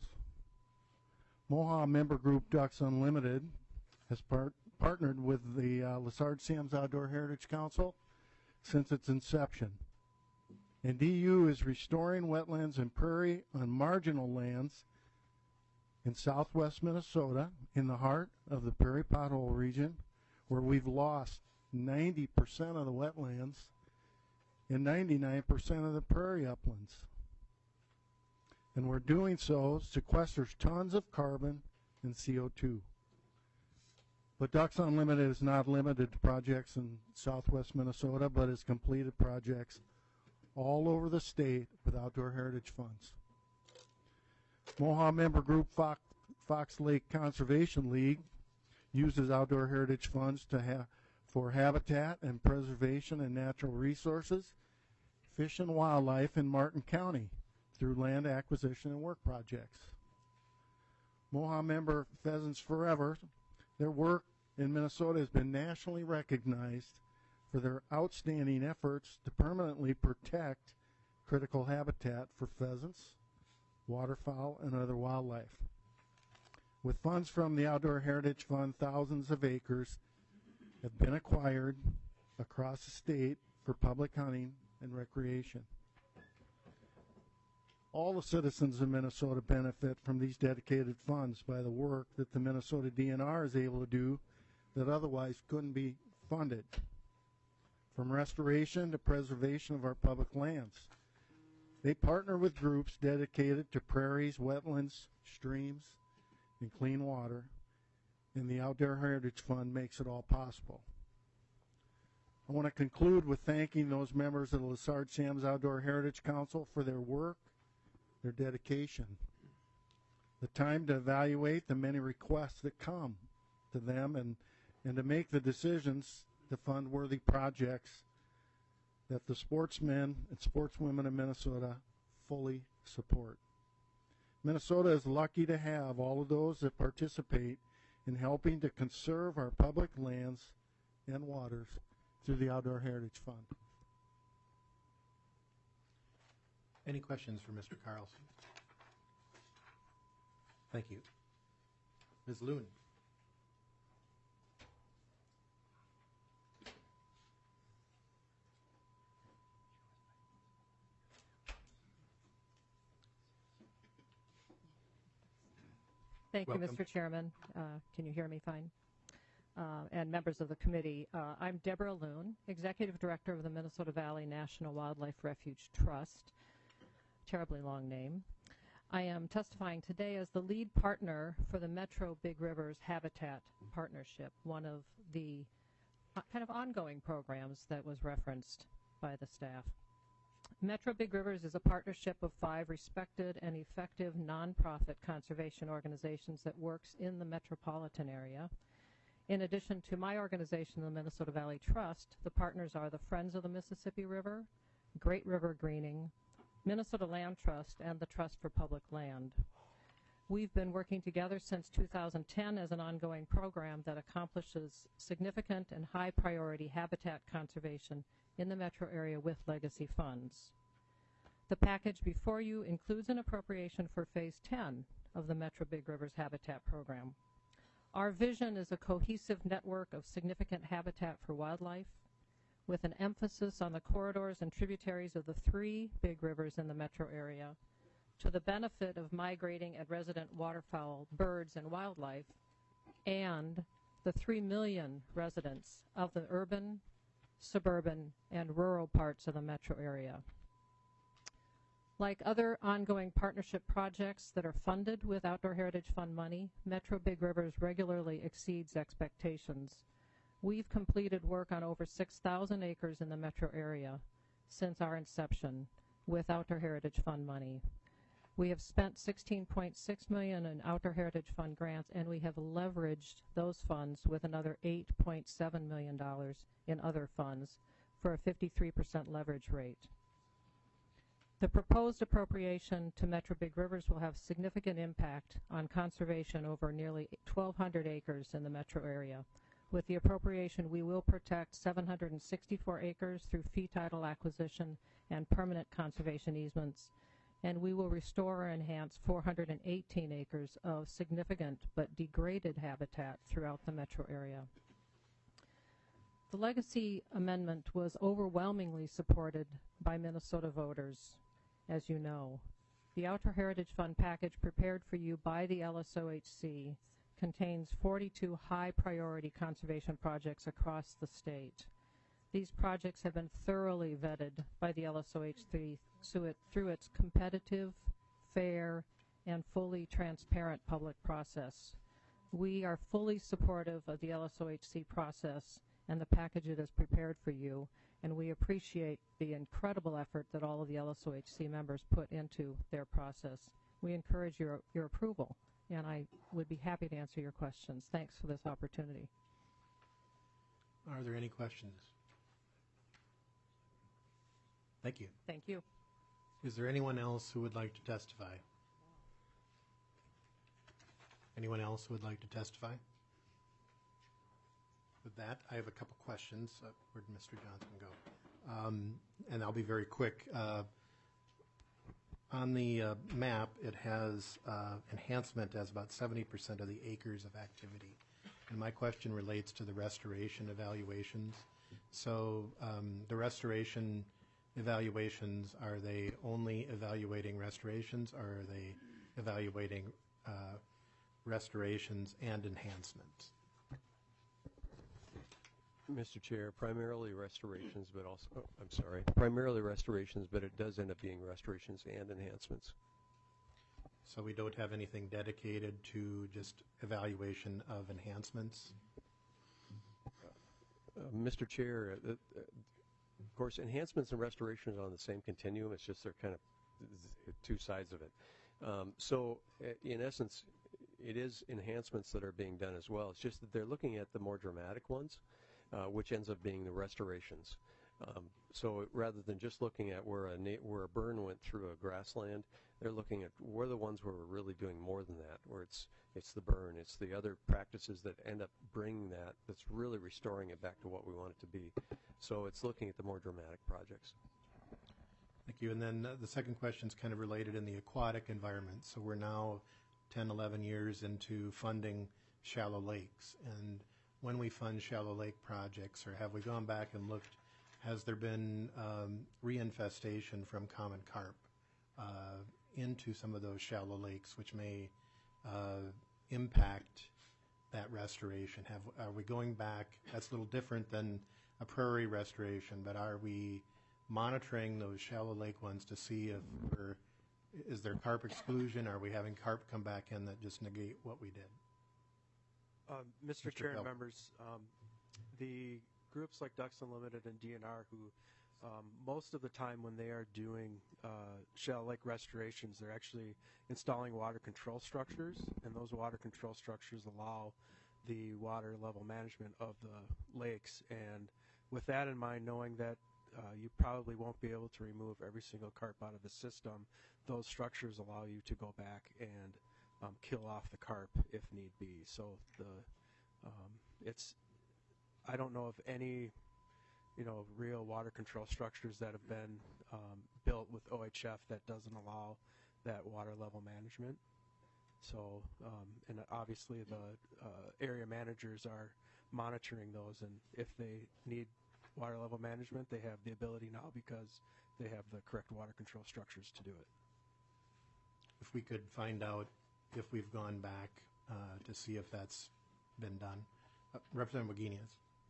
Speaker 11: MOHA member group Ducks Unlimited has partnered with the Lessard-Sams Outdoor Heritage Council since its inception. And DU is restoring wetlands and prairie on marginal lands in southwest Minnesota, in the heart of the prairie pothole region, where we've lost 90% of the wetlands and 99% of the prairie uplands. And we're doing so sequesters tons of carbon and CO2. But Ducks Unlimited is not limited to projects in southwest Minnesota, but has completed projects all over the state with outdoor heritage funds. MOHA member group Fox Lake Conservation League uses outdoor heritage funds for habitat and preservation and natural resources, fish and wildlife in Martin County through land acquisition and work projects. MOHA member Pheasants Forever, their work in Minnesota has been nationally recognized for their outstanding efforts to permanently protect critical habitat for pheasants, waterfowl, and other wildlife. With funds from the Outdoor Heritage Fund, thousands of acres have been acquired across the state for public hunting and recreation. All the citizens of Minnesota benefit from these dedicated funds by the work that the Minnesota DNR is able to do that otherwise couldn't be funded. From restoration to preservation of our public lands. They partner with groups dedicated to prairies, wetlands, streams, and clean water, and the Outdoor Heritage Fund makes it all possible. I want to conclude with thanking those members of the Lessard Shams Outdoor Heritage Council for their work, their dedication, the time to evaluate the many requests that come to them, and to make the decisions to fund worthy projects that the sportsmen and sportswomen of Minnesota fully support. Minnesota is lucky to have all of those that participate in helping to conserve our public lands and waters through the Outdoor Heritage Fund.
Speaker 1: Any questions for Mr. Carlson? Thank you. Ms. Loon.
Speaker 12: Thank you,
Speaker 1: Welcome.
Speaker 12: Mr. Chairman. Can you hear me fine? And members of the committee. I'm Deborah Loon, Executive Director of the Minnesota Valley National Wildlife Refuge Trust. Terribly long name. I am testifying today as the lead partner for the Metro Big Rivers Habitat Partnership, one of the kind of ongoing programs that was referenced by the staff. Metro Big Rivers is a partnership of 5 respected and effective nonprofit conservation organizations that works in the metropolitan area. In addition to my organization, the Minnesota Valley Trust, the partners are the Friends of the Mississippi River, Great River Greening, Minnesota Land Trust, and the Trust for Public Land. We've been working together since 2010 as an ongoing program that accomplishes significant and high priority habitat conservation in the metro area with legacy funds. The package before you includes an appropriation for Phase 10 of the Metro Big Rivers Habitat Program. Our vision is a cohesive network of significant habitat for wildlife with an emphasis on the corridors and tributaries of the 3 big rivers in the metro area to the benefit of migrating and resident waterfowl, birds, and wildlife, and the 3 million residents of the urban, suburban, and rural parts of the metro area. Like other ongoing partnership projects that are funded with Outdoor Heritage Fund money, Metro Big Rivers regularly exceeds expectations. We've completed work on over 6,000 acres in the metro area since our inception with Outdoor Heritage Fund money. We have spent $16.6 million in Outdoor Heritage Fund grants, and we have leveraged those funds with another $8.7 million in other funds for a 53% leverage rate. The proposed appropriation to Metro Big Rivers will have significant impact on conservation over nearly 1,200 acres in the metro area. With the appropriation, we will protect 764 acres through fee title acquisition and permanent conservation easements, and we will restore or enhance 418 acres of significant but degraded habitat throughout the metro area. The legacy amendment was overwhelmingly supported by Minnesota voters, as you know. The Outdoor Heritage Fund package prepared for you by the LSOHC contains 42 high-priority conservation projects across the state. These projects have been thoroughly vetted by the LSOHC through its competitive, fair, and fully transparent public process. We are fully supportive of the LSOHC process and the package it has prepared for you, and we appreciate the incredible effort that all of the LSOHC members put into their process. We encourage your approval, and I would be happy to answer your questions. Thanks for this opportunity.
Speaker 1: Are there any questions? Thank you.
Speaker 12: Thank you.
Speaker 1: Is there anyone else who would like to testify? Anyone else who would like to testify? With that, I have a couple questions. Where'd Mr. Johnson go? And I'll be very quick. On the map, it has enhancement as about 70% of the acres of activity. And my question relates to the restoration evaluations. So the restoration evaluations, are they only evaluating restorations, or are they evaluating restorations and enhancements?
Speaker 5: Mr. Chair, primarily restorations, but also, primarily restorations, but it does end up being restorations and enhancements.
Speaker 1: So we don't have anything dedicated to just evaluation of enhancements?
Speaker 5: Mr. Chair, of course, enhancements and restorations are on the same continuum. It's just they're kind of two sides of it. So, in essence, it is enhancements that are being done as well. It's just that they're looking at the more dramatic ones, which ends up being the restorations. So rather than just looking at where a burn went through a grassland, they're looking at where the ones where we're really doing more than that, where it's the burn, it's the other practices that end up bringing that's really restoring it back to what we want it to be. So it's looking at the more dramatic projects.
Speaker 1: Thank you. And then the second question is kind of related in the aquatic environment. So we're now 10, 11 years into funding shallow lakes. And when we fund shallow lake projects, or have we gone back and looked, has there been reinfestation from common carp into some of those shallow lakes, which may impact that restoration? Are we going back? That's a little different than a prairie restoration, but are we monitoring those shallow lake ones to see if is there carp exclusion? Are we having carp come back in that just negate what we did?
Speaker 6: Mr. Chair and members, the groups like Ducks Unlimited and DNR, who most of the time when they are doing shallow lake restorations, they're actually installing water control structures, and those water control structures allow the water level management of the lakes. And with that in mind, knowing that you probably won't be able to remove every single carp out of the system, those structures allow you to go back and kill off the carp if need be. So I don't know of any real water control structures that have been built with OHF that doesn't allow that water level management. So and obviously the area managers are monitoring those, and if they need water level management, they have the ability now because they have the correct water control structures to do it.
Speaker 1: If we could find out if we've gone back to see if that's been done. Representative Wagenius.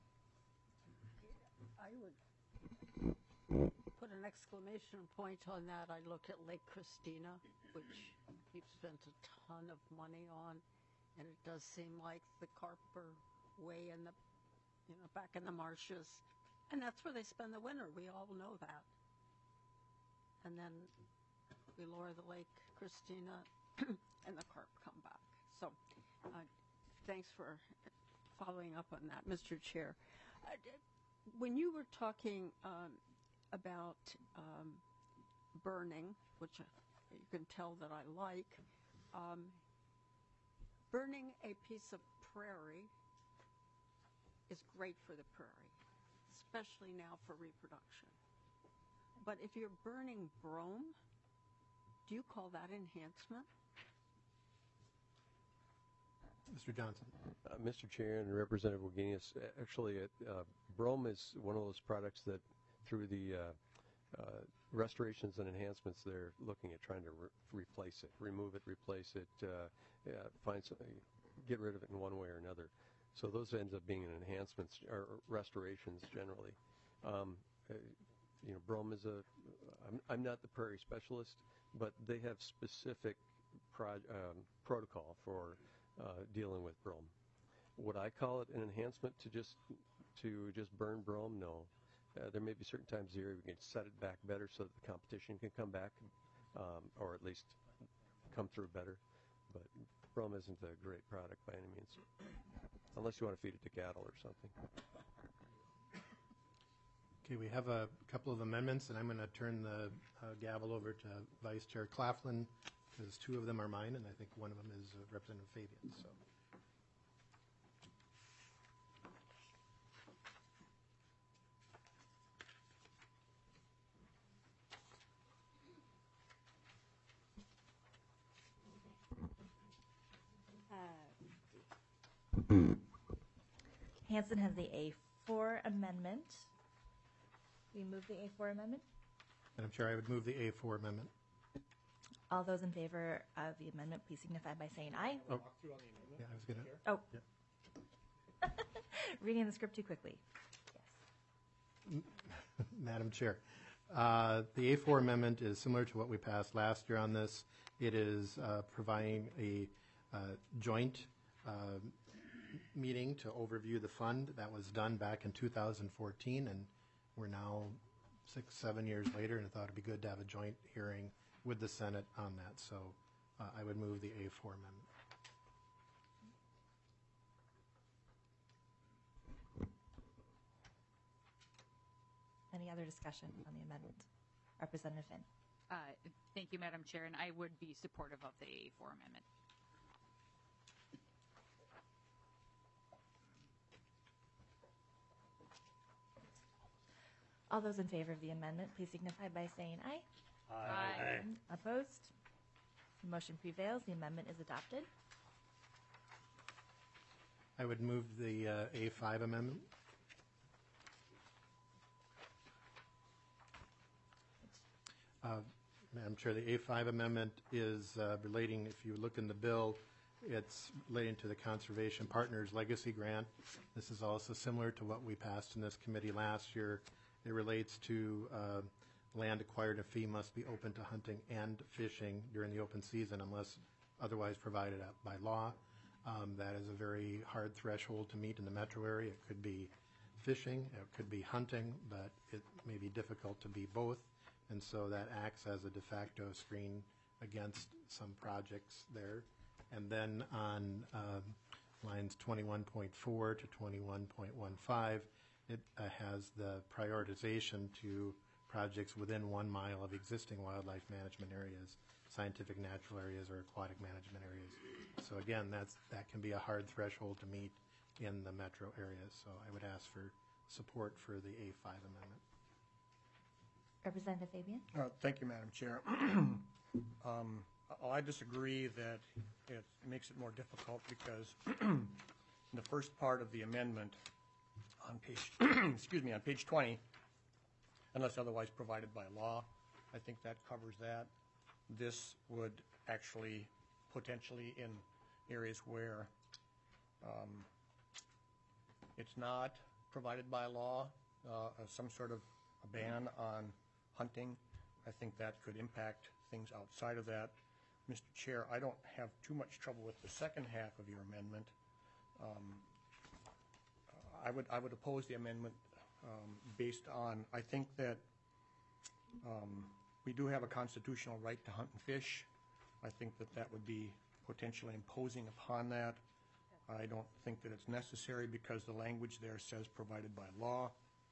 Speaker 8: I would put an exclamation point on that. I look at Lake Christina, which we've spent a ton of money on, and it does seem like the carp are way in the, back in the marshes. And that's where they spend the winter. We all know that. And then we lower the Lake Christina and the carp come back. So thanks for following up on that, Mr. Chair. When you were talking about burning, which you can tell that I like, burning a piece of prairie is great for the prairie, especially now for reproduction. But if you're burning brome, do you call that enhancement?
Speaker 1: Mr. Johnson.
Speaker 5: Mr. Chair and Representative Wagenius, actually, brome is one of those products that through the restorations and enhancements, they're looking at trying to replace it, remove it, replace it, find something, get rid of it in one way or another. So those ends up being enhancements or restorations generally. Brome is I'm not the prairie specialist, but they have specific protocol for dealing with brome. Would I call it an enhancement to just burn brome? No. There may be certain times of the year we can set it back better so that the competition can come back, or at least come through better. But brome isn't a great product by any means, unless you want to feed it to cattle or something.
Speaker 1: Okay, we have a couple of amendments, and I'm going to turn the gavel over to Vice Chair Claflin, because two of them are mine, and I think one of them is Representative Fabian. So.
Speaker 2: Hanson has the A4 amendment. We move the A4 amendment.
Speaker 1: Madam Chair, I would move the A4 amendment.
Speaker 2: All those in favor of the amendment, please signify by saying aye.
Speaker 1: Oh, yeah, I was going to.
Speaker 2: Oh.
Speaker 1: Yeah.
Speaker 2: Reading the script too quickly. Yes.
Speaker 1: Madam Chair, the A4 amendment is similar to what we passed last year on this. It is providing a joint meeting to overview the fund. That was done back in 2014, and we're now 6-7 years later, and I thought it'd be good to have a joint hearing with the Senate on that. So I would move the A4 amendment.
Speaker 2: Any other discussion on the amendment? Representative Finn.
Speaker 4: Thank you, Madam Chair, and I would be supportive of the A4 amendment.
Speaker 2: All those in favor of the amendment, please signify by saying aye.
Speaker 4: Aye.
Speaker 2: Opposed? The motion prevails. The amendment is adopted.
Speaker 1: I would move the A5 amendment. Madam Chair, the A5 amendment is relating, if you look in the bill, it's relating to the Conservation Partners Legacy Grant. This is also similar to what we passed in this committee last year. It relates to land acquired. A fee must be open to hunting and fishing during the open season unless otherwise provided by law. That is a very hard threshold to meet in the metro area. It could be fishing, it could be hunting, but it may be difficult to be both. And so that acts as a de facto screen against some projects there. And then on lines 21.4 to 21.15, it has the prioritization to projects within 1 mile of existing wildlife management areas, scientific natural areas, or aquatic management areas. So again, that can be a hard threshold to meet in the metro areas. So I would ask for support for the A5 amendment.
Speaker 2: Representative Fabian.
Speaker 13: Thank you, Madam Chair. I disagree that it makes it more difficult because in the first part of the amendment on page, excuse me, on page 20, unless otherwise provided by law, I think that covers that. This would actually potentially in areas where it's not provided by law, some sort of a ban on hunting, I think that could impact things outside of that. Mr. Chair, I don't have too much trouble with the second half of your amendment. I would oppose the amendment based on, I think that we do have a constitutional right to hunt and fish. I think that that would be potentially imposing upon that. I don't think that it's necessary because the language there says provided by law.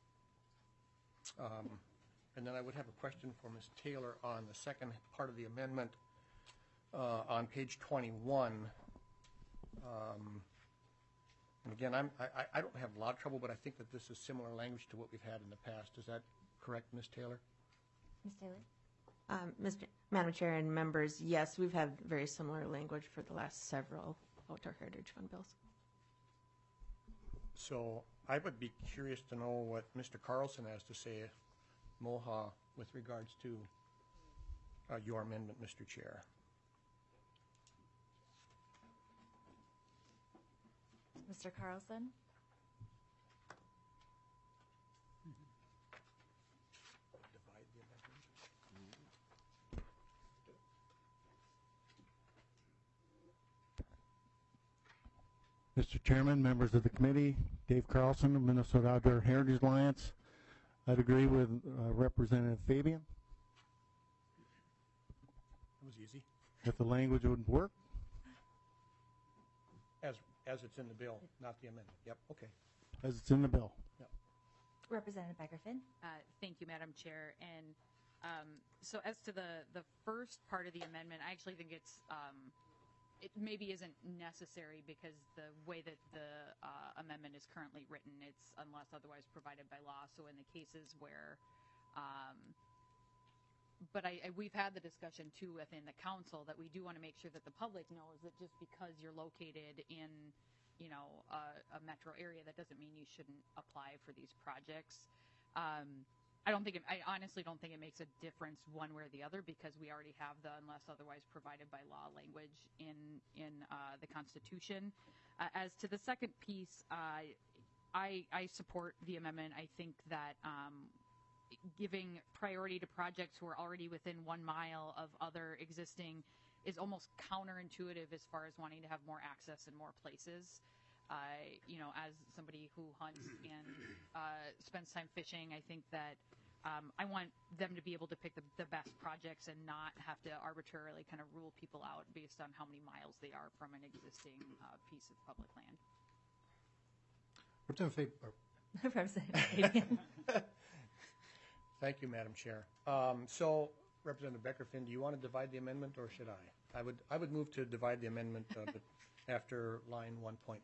Speaker 13: And then I would have a question for Ms. Taylor on the second part of the amendment on page 21. And again, I don't have a lot of trouble, but I think that this is similar language to what we've had in the past. Is that correct, Ms. Taylor?
Speaker 2: Ms. Taylor.
Speaker 14: Madam Chair and members, yes, we've had very similar language for the last several Outdoor Heritage Fund bills.
Speaker 13: So I would be curious to know what Mr. Carlson has to say, Moha, with regards to your amendment, Mr. Chair.
Speaker 2: Mr. Carlson.
Speaker 11: Mr. Chairman, members of the committee, Dave Carlson of Minnesota Outdoor Heritage Alliance. I'd agree with Representative Fabian.
Speaker 13: It was easy.
Speaker 11: If the language would work.
Speaker 13: As it's in the bill, not the amendment. Yep, okay.
Speaker 11: As it's in the bill.
Speaker 13: Yep.
Speaker 2: Representative Beckerfin.
Speaker 4: Thank you, Madam Chair. And so as to the first part of the amendment, I actually think it maybe isn't necessary because the way that the amendment is currently written, it's unless otherwise provided by law. So in the cases where, but we've had the discussion too within the council that we do want to make sure that the public knows that just because you're located in a metro area, that doesn't mean you shouldn't apply for these projects. I honestly don't think it makes a difference one way or the other, because we already have the unless otherwise provided by law language in the Constitution. As to the second piece, I support the amendment. I think that giving priority to projects who are already within 1 mile of other existing is almost counterintuitive as far as wanting to have more access in more places. As somebody who hunts and spends time fishing, I think that I want them to be able to pick the best projects and not have to arbitrarily kind of rule people out based on how many miles they are from an existing piece of public land.
Speaker 2: Representative Fabian.
Speaker 13: Thank you, Madam Chair. So, Representative Beckerfin, do you want to divide the amendment, or should I? I would move to divide the amendment but after line 1.4.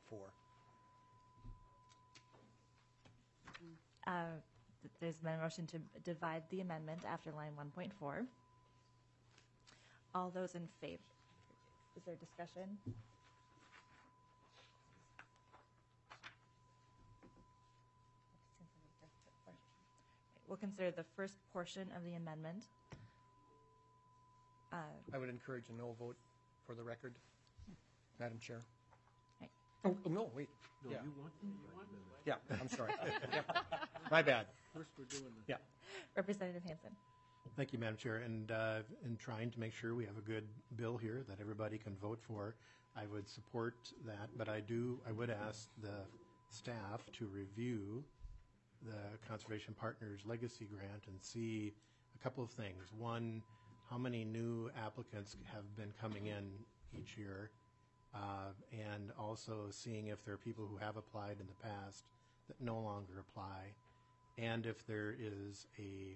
Speaker 2: There's been a motion to divide the amendment after line 1.4. All those in favor? Is there discussion? We'll consider the first portion of the amendment.
Speaker 13: I would encourage a no vote for the record, Madam Chair.
Speaker 2: Right.
Speaker 13: Oh, no, wait.
Speaker 3: No,
Speaker 13: Yeah.
Speaker 3: you want
Speaker 13: Yeah, I'm sorry. Yep. My bad.
Speaker 3: First, we're doing the.
Speaker 13: Yeah.
Speaker 2: Representative Hansen.
Speaker 1: Thank you, Madam Chair. And in trying to make sure we have a good bill here that everybody can vote for, I would support that. But I would ask the staff to review the Conservation Partners Legacy Grant and see a couple of things. One, how many new applicants have been coming in each year, and also seeing if there are people who have applied in the past that no longer apply, and if there is a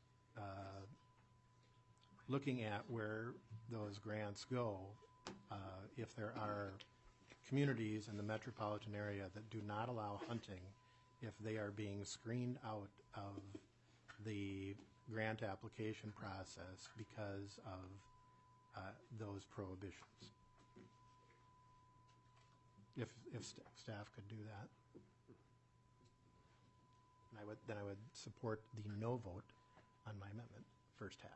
Speaker 1: looking at where those grants go, if there are communities in the metropolitan area that do not allow hunting, if they are being screened out of the grant application process because of those prohibitions. If staff could do that, and then I would support the no vote on my amendment, first half.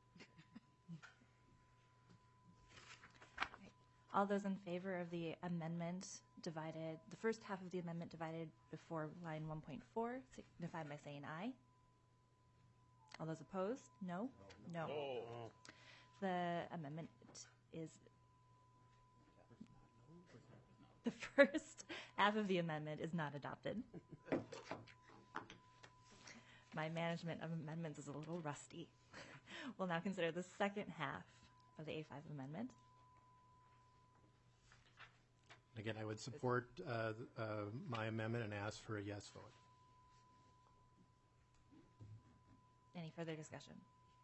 Speaker 2: All those in favor of the amendment divided, the first half of the amendment divided before line 1.4, signify by saying aye. All those opposed? No? No. The amendment is, the first half of the amendment is not adopted. My management of amendments is a little rusty. We'll now consider the second half of the A5 amendment.
Speaker 1: Again, I would support my amendment and ask for a yes vote.
Speaker 2: Any further discussion?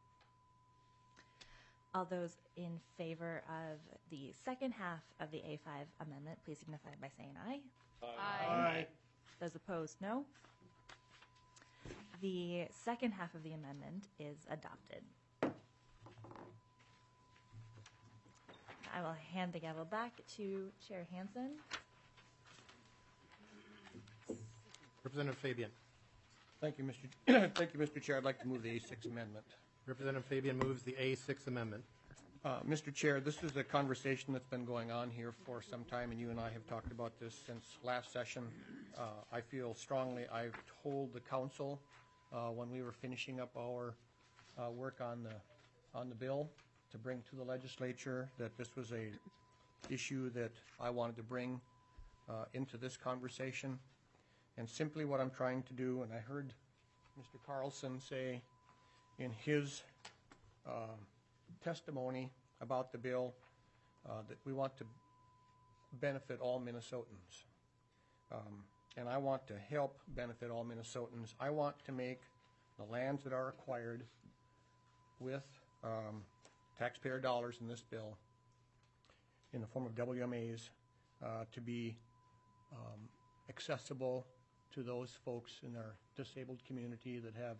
Speaker 2: All those in favor of the second half of the A5 amendment, please signify by saying aye.
Speaker 13: Aye.
Speaker 2: Those opposed, no. The second half of the amendment is adopted. I will hand the gavel back to Chair Hansen.
Speaker 1: Representative Fabian.
Speaker 13: Thank you, Mr. Chair. I'd like to move the A6 amendment.
Speaker 1: Representative Fabian moves the A6 amendment.
Speaker 13: Mr. Chair, this is a conversation that's been going on here for some time, and you and I have talked about this since last session. I feel strongly, I've told the council when we were finishing up our work on the bill to bring to the legislature that this was a issue that I wanted to bring into this conversation. And simply what I'm trying to do, and I heard Mr. Carlson say in his testimony about the bill that we want to benefit all Minnesotans. And I want to help benefit all Minnesotans. I want to make the lands that are acquired with taxpayer dollars in this bill in the form of WMAs to be accessible to those folks in our disabled community that have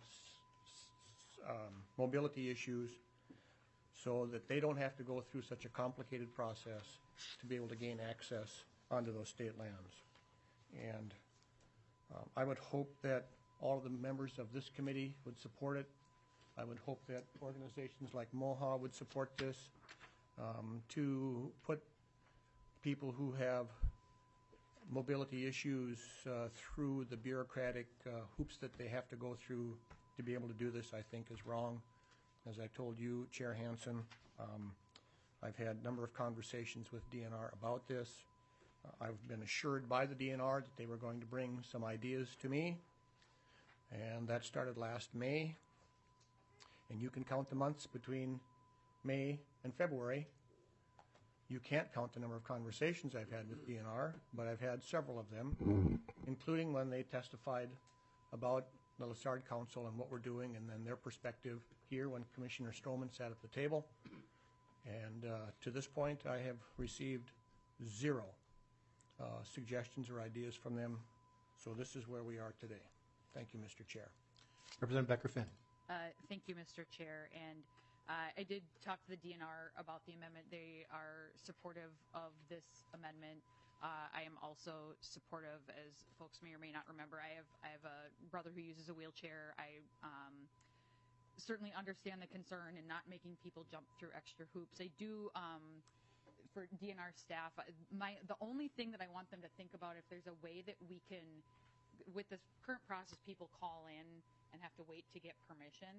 Speaker 13: mobility issues, so that they don't have to go through such a complicated process to be able to gain access onto those state lands. And I would hope that all of the members of this committee would support it. I would hope that organizations like MOHA would support this, to put people who have mobility issues through the bureaucratic hoops that they have to go through to be able to do this, I think is wrong. As I told you, Chair Hansen, I've had a number of conversations with DNR about this. I've been assured by the DNR that they were going to bring some ideas to me, and that started last May. And you can count the months between May and February. You can't count the number of conversations I've had with DNR, but I've had several of them, including when they testified about the Lessard Council and what we're doing, and then their perspective here when Commissioner Stroman sat at the table. And to this point, I have received zero suggestions or ideas from them. So this is where we are today. Thank you, Mr. Chair.
Speaker 1: Representative Becker-Finn.
Speaker 4: Thank you, Mr. Chair. And I did talk to the DNR about the amendment. They are supportive of this amendment. I am also supportive, as folks may or may not remember, I have a brother who uses a wheelchair. I certainly understand the concern in not making people jump through extra hoops. I do, for DNR staff, the only thing that I want them to think about, if there's a way that we can, with this current process, people call in and have to wait to get permission.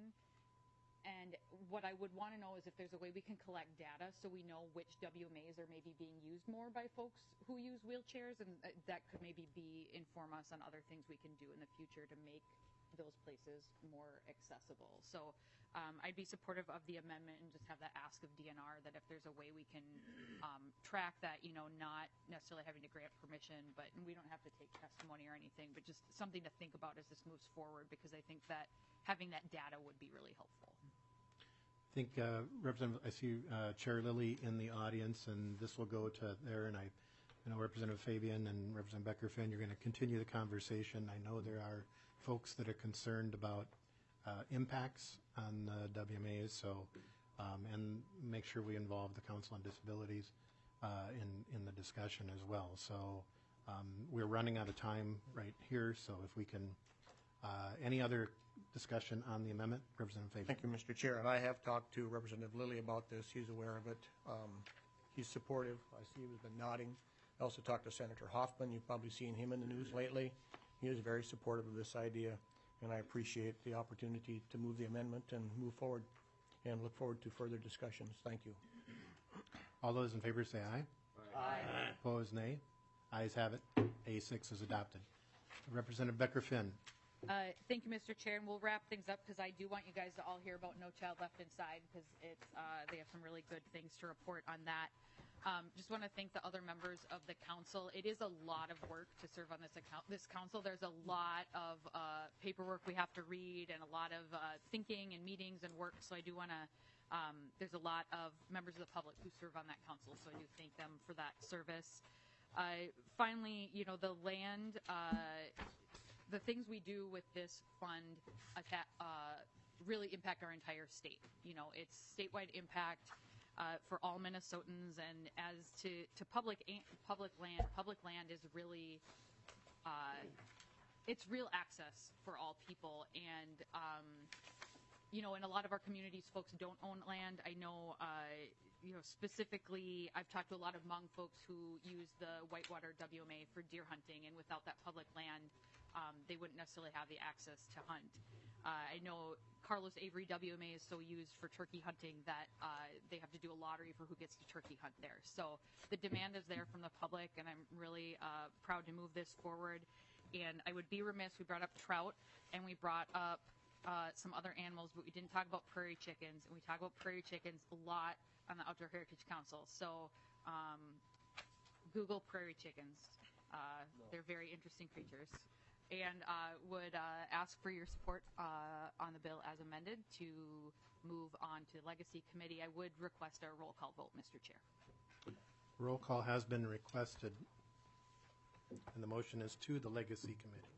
Speaker 4: And what I would want to know is if there's a way we can collect data so we know which WMAs are maybe being used more by folks who use wheelchairs, and that could maybe inform us on other things we can do in the future to make those places more accessible. So I'd be supportive of the amendment and just have that ask of DNR that if there's a way we can track that, not necessarily having to grant permission, but we don't have to take testimony or anything, but just something to think about as this moves forward, because I think that having that data would be really helpful.
Speaker 1: I think I see Chair Lilly in the audience, and this will go to there, and I know Representative Fabian and Representative Becker-Finn, you're going to continue the conversation. I know there are folks that are concerned about impacts on the WMAs, so and make sure we involve the Council on Disabilities in the discussion as well. So we're running out of time right here, so if we can, any other discussion on the amendment? Representative Fabian.
Speaker 13: Thank you, Mr. Chair. And I have talked to Representative Lilly about this. He's aware of it. He's supportive. I see he's been nodding. I also talked to Senator Hoffman. You've probably seen him in the news lately. He is very supportive of this idea, and I appreciate the opportunity to move the amendment and move forward, and look forward to further discussions. Thank you.
Speaker 1: All those in favor say aye.
Speaker 13: Aye.
Speaker 1: Opposed, nay. Ayes have it. A6 is adopted. Representative Becker-Finn.
Speaker 4: Thank you, Mr. Chair, and we'll wrap things up because I do want you guys to all hear about No Child Left Inside, because it's they have some really good things to report on that. Just want to thank the other members of the council. It is a lot of work to serve on this council. There's a lot of paperwork we have to read, and a lot of thinking and meetings and work. So I do want to. There's a lot of members of the public who serve on that council, so I do thank them for that service. Finally, the land. The things we do with this fund really impact our entire state. It's statewide impact for all Minnesotans, and as to public land is really it's real access for all people. And in a lot of our communities, folks don't own land. I know. Specifically, I've talked to a lot of Hmong folks who use the Whitewater WMA for deer hunting, and without that public land, they wouldn't necessarily have the access to hunt. I know Carlos Avery WMA is so used for turkey hunting that they have to do a lottery for who gets to turkey hunt there. So the demand is there from the public, and I'm really proud to move this forward. And I would be remiss, we brought up trout, and we brought up some other animals, but we didn't talk about prairie chickens, and we talk about prairie chickens a lot on the Outdoor Heritage Council. So Google prairie chickens. They're very interesting creatures. And would ask for your support on the bill as amended to move on to Legacy Committee. I would request a roll call vote, Mr. Chair.
Speaker 1: Roll call has been requested, and the motion is to the Legacy Committee.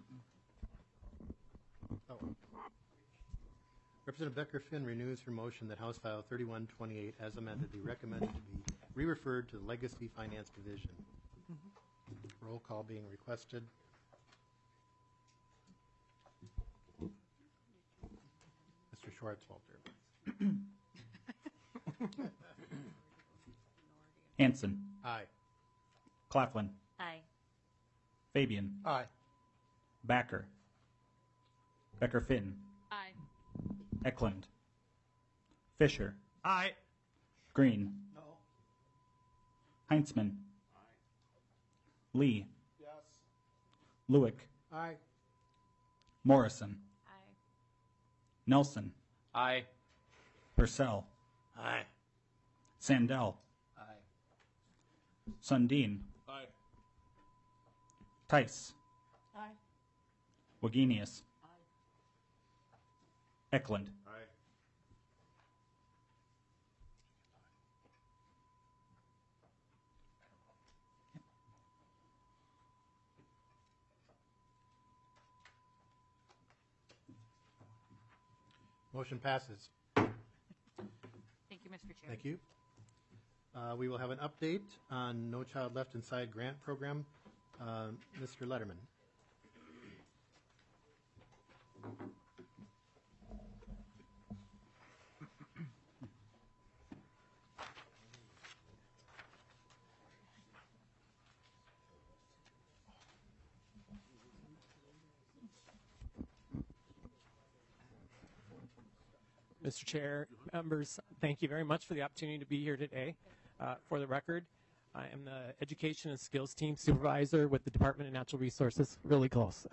Speaker 1: Oh. Representative Becker-Finn renews her motion that House File 3128 as amended be recommended to be re-referred to the Legacy Finance Division. Roll call being requested. Mr. Schwartzwalter.
Speaker 15: Hanson.
Speaker 1: Aye.
Speaker 15: Claflin.
Speaker 2: Aye.
Speaker 15: Fabian.
Speaker 1: Aye.
Speaker 15: Backer. Becker Finn.
Speaker 4: Aye.
Speaker 15: Eklund. Fisher.
Speaker 13: Aye.
Speaker 15: Green.
Speaker 9: No.
Speaker 15: Heinzman. Lee.
Speaker 9: Yes.
Speaker 15: Lewick.
Speaker 1: Aye.
Speaker 15: Morrison.
Speaker 2: Aye.
Speaker 15: Nelson.
Speaker 3: Aye.
Speaker 15: Purcell.
Speaker 3: Aye.
Speaker 15: Sandell.
Speaker 3: Aye.
Speaker 15: Sundin.
Speaker 3: Aye.
Speaker 15: Tice.
Speaker 8: Aye.
Speaker 15: Wagenius. Eklund.
Speaker 3: Aye.
Speaker 1: Motion passes.
Speaker 4: Thank you, Mr. Chair.
Speaker 1: Thank you. We will have an update on No Child Left Inside grant program. Mr. Letterman.
Speaker 16: Mr. Chair, members, thank you very much for the opportunity to be here today. For the record, I am the Education and Skills Team Supervisor with the Department of Natural Resources, really close.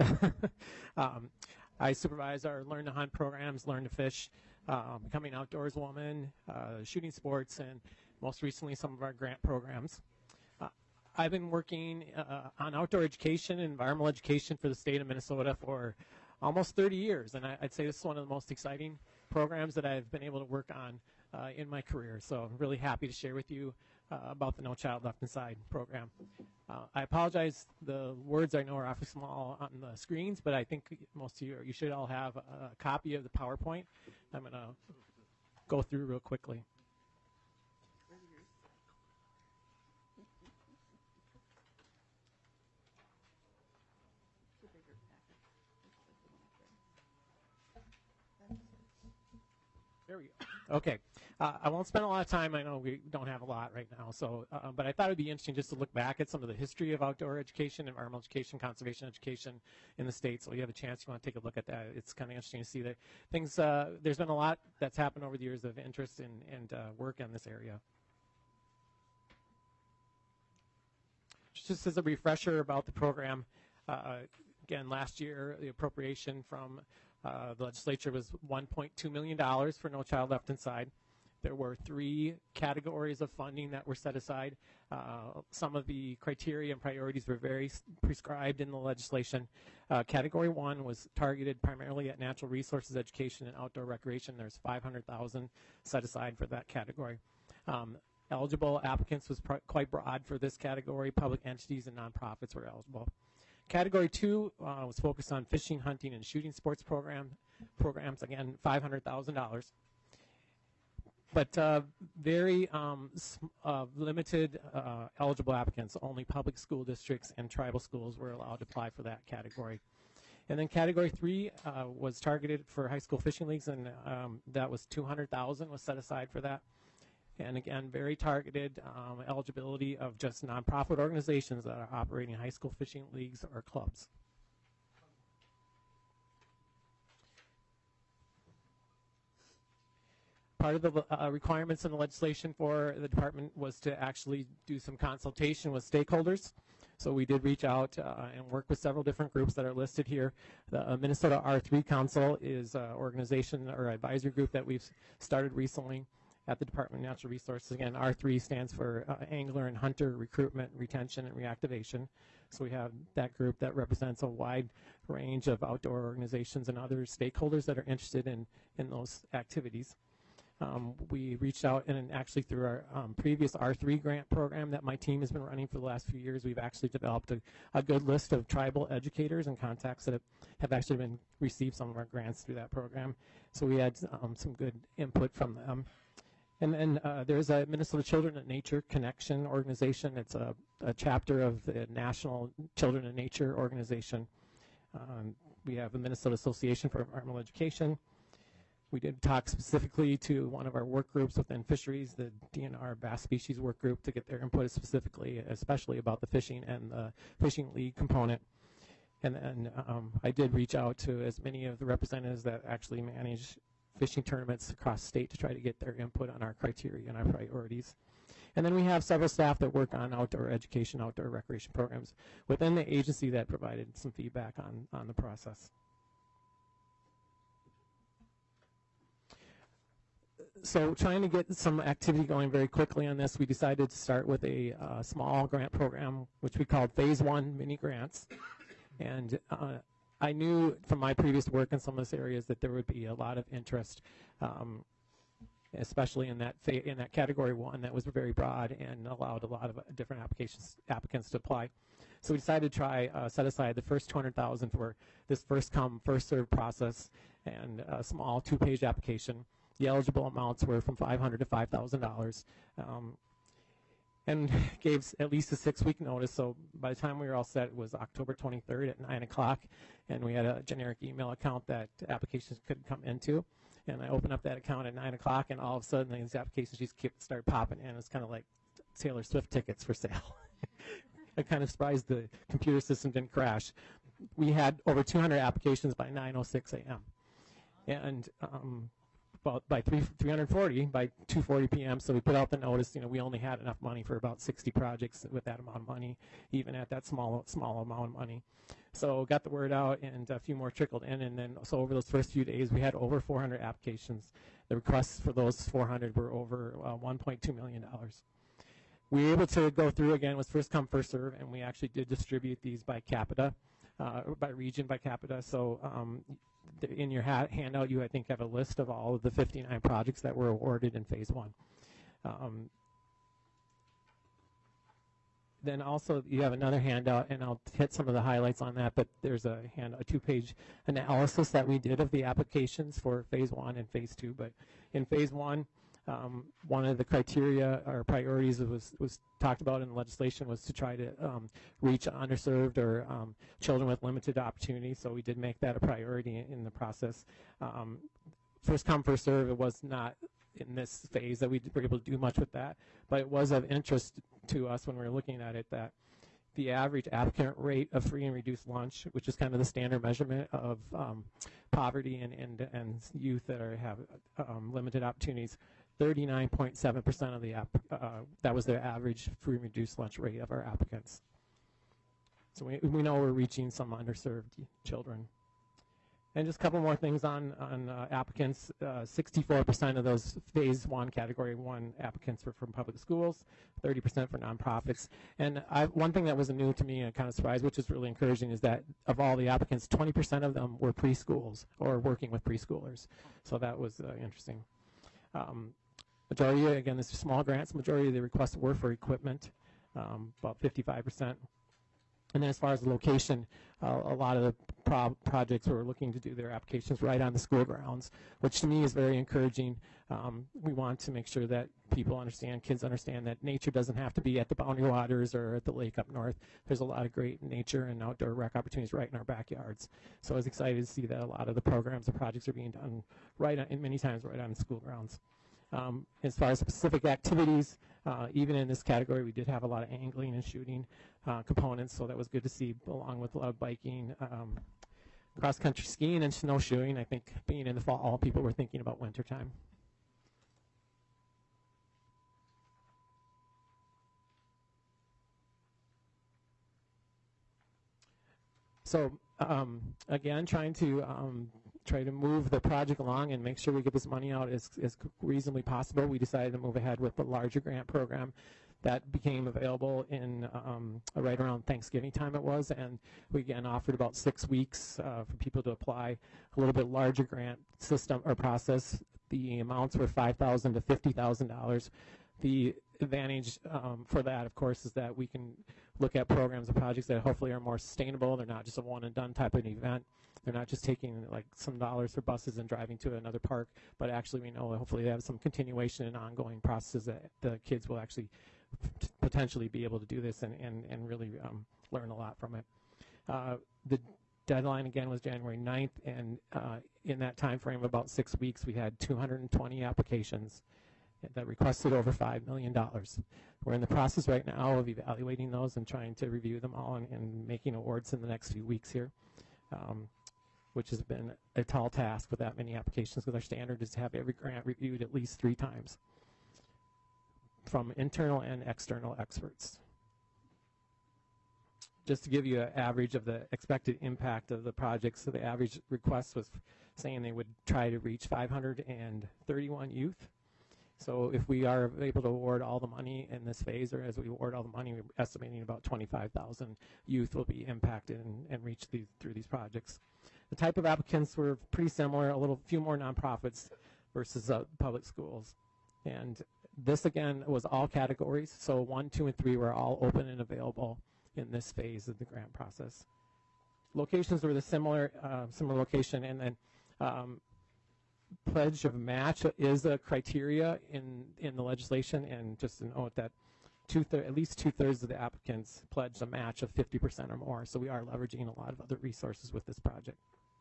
Speaker 16: I supervise our Learn to Hunt programs, Learn to Fish, Becoming Outdoors Woman, shooting sports, and most recently some of our grant programs. I've been working on outdoor education and environmental education for the state of Minnesota for almost 30 years, and I'd say this is one of the most exciting programs that I've been able to work on in my career. So I'm really happy to share with you about the No Child Left Inside program. I apologize, the words I know are awfully small on the screens, but I think most of you should all have a copy of the PowerPoint. I'm going to go through real quickly. There we go. Okay. I won't spend a lot of time. I know we don't have a lot right now. So, but I thought it would be interesting just to look back at some of the history of outdoor education, environmental education, conservation education in the state. So you have a chance, you want to take a look at that. It's kind of interesting to see that things, there's been a lot that's happened over the years of interest and work in this area. Just as a refresher about the program, again, last year, the appropriation from the legislature was $1.2 million for No Child Left Inside. There were 3 categories of funding that were set aside. Some of the criteria and priorities were very prescribed in the legislation. Category 1 was targeted primarily at natural resources education and outdoor recreation. There's $500,000 set aside for that category. Eligible applicants was quite broad for this category. Public entities and nonprofits were eligible. Category 2 was focused on fishing, hunting, and shooting sports programs. Again, $500,000. But very limited eligible applicants. Only public school districts and tribal schools were allowed to apply for that category. And then Category 3 was targeted for high school fishing leagues, and that was $200,000 was set aside for that. And again, very targeted eligibility of just nonprofit organizations that are operating high school fishing leagues or clubs. Part of the requirements in the legislation for the department was to actually do some consultation with stakeholders. So we did reach out and work with several different groups that are listed here. The Minnesota R3 Council is an organization or advisory group that we've started recently at the Department of Natural Resources. Again, R3 stands for Angler and Hunter Recruitment, Retention, and Reactivation. So we have that group that represents a wide range of outdoor organizations and other stakeholders that are interested in those activities. We reached out and actually through our previous R3 grant program that my team has been running for the last few years, we've actually developed a good list of tribal educators and contacts that have actually received some of our grants through that program. So we had some good input from them. And then there's a Minnesota Children and Nature Connection organization. It's a chapter of the National Children and Nature organization. We have the Minnesota Association for Environmental Education. We did talk specifically to one of our work groups within fisheries, the DNR Bass Species Work Group, to get their input specifically, especially about the fishing and the fishing league component. And then I did reach out to as many of the representatives that actually manage fishing tournaments across state to try to get their input on our criteria and our priorities. And then we have several staff that work on outdoor education, outdoor recreation programs within the agency that provided some feedback on the process. So trying to get some activity going very quickly on this, we decided to start with a small grant program, which we called Phase 1 Mini Grants. And I knew from my previous work in some of those areas that there would be a lot of interest, especially in that category 1 that was very broad and allowed a lot of different applicants to apply. So we decided to try set aside the first $200,000 for this first come, first served process and a small 2-page application. The eligible amounts were from $500 to $5,000, and gave at least a 6-week notice. So by the time we were all set, it was October 23rd at 9 o'clock, and we had a generic email account that applications could come into. And I opened up that account at 9 o'clock, and all of a sudden these applications just started popping in. It's kind of like Taylor Swift tickets for sale. I'm kind of surprised the computer system didn't crash. We had over 200 applications by 9:06 a.m. And about by 340 by 2:40 p.m. So we put out the notice. You know, we only had enough money for about 60 projects with that amount of money, even at that small amount of money. So got the word out, and a few more trickled in, and then so over those first few days, we had over 400 applications. The requests for those 400 were over $1.2 million. We were able to go through again with first come first serve, and we actually did distribute these by capita, by region by capita. So in your handout, you I think have a list of all of the 59 projects that were awarded in Phase 1. Then also you have another handout, and I'll hit some of the highlights on that, but there's a 2-page analysis that we did of the applications for Phase 1 and Phase 2. But in Phase 1, one of the criteria or priorities that was talked about in the legislation was to try to reach underserved or children with limited opportunity. So we did make that a priority in the process. First come, first serve, it was not in this phase that we were able to do much with that, but it was of interest to us when we were looking at it that the average applicant rate of free and reduced lunch, which is kind of the standard measurement of poverty and youth that have limited opportunities, 39.7% of the that was the average free and reduced lunch rate of our applicants. So we know we're reaching some underserved children. And just a couple more things on applicants. 64% of those Phase 1, Category 1 applicants were from public schools, 30% for nonprofits. And one thing that was new to me and kind of surprised, which is really encouraging, is that of all the applicants, 20% of them were preschools or working with preschoolers. So that was interesting. Majority, again, this is small grants. Majority of the requests were for equipment, about 55%. And then as far as the location, a lot of the projects were looking to do their applications right on the school grounds, which to me is very encouraging. We want to make sure that people understand, kids understand that nature doesn't have to be at the Boundary Waters or at the lake up north. There's a lot of great nature and outdoor rec opportunities right in our backyards. So I was excited to see that a lot of the programs and projects are being done many times right on the school grounds. As far as specific activities, even in this category, we did have a lot of angling and shooting components, so that was good to see, along with a lot of biking, cross-country skiing, and snowshoeing. I think being in the fall, people were thinking about wintertime. So again, trying to move the project along and make sure we get this money out as reasonably possible. We decided to move ahead with the larger grant program that became available in right around Thanksgiving time it was, and we again offered about 6 weeks for people to apply. A little bit larger grant system or process. The amounts were $5,000 to $50,000. The advantage for that, of course, is that we can look at programs and projects that hopefully are more sustainable. They're not just a one and done type of event. They're not just taking like some dollars for buses and driving to another park, but actually we know hopefully they have some continuation and ongoing processes that the kids will actually potentially be able to do this and really learn a lot from it. The deadline again was January 9th, and in that time frame of about 6 weeks, we had 220 applications that requested over $5 million. We're in the process right now of evaluating those and trying to review them all and making awards in the next few weeks here, which has been a tall task with that many applications, because our standard is to have every grant reviewed at least 3 times from internal and external experts. Just to give you an average of the expected impact of the project, so the average request was saying they would try to reach 531 youth. So if we are able to award all the money in this phase, or as we award all the money, we're estimating about 25,000 youth will be impacted and reach through these projects. The type of applicants were pretty similar, a few more nonprofits versus public schools. And this again was all categories, so 1, 2, and 3 were all open and available in this phase of the grant process. Locations were the similar location, and then pledge of match is a criteria in the legislation, and just to note that at least 2/3 of the applicants pledged a match of 50% or more, so we are leveraging a lot of other resources with this project.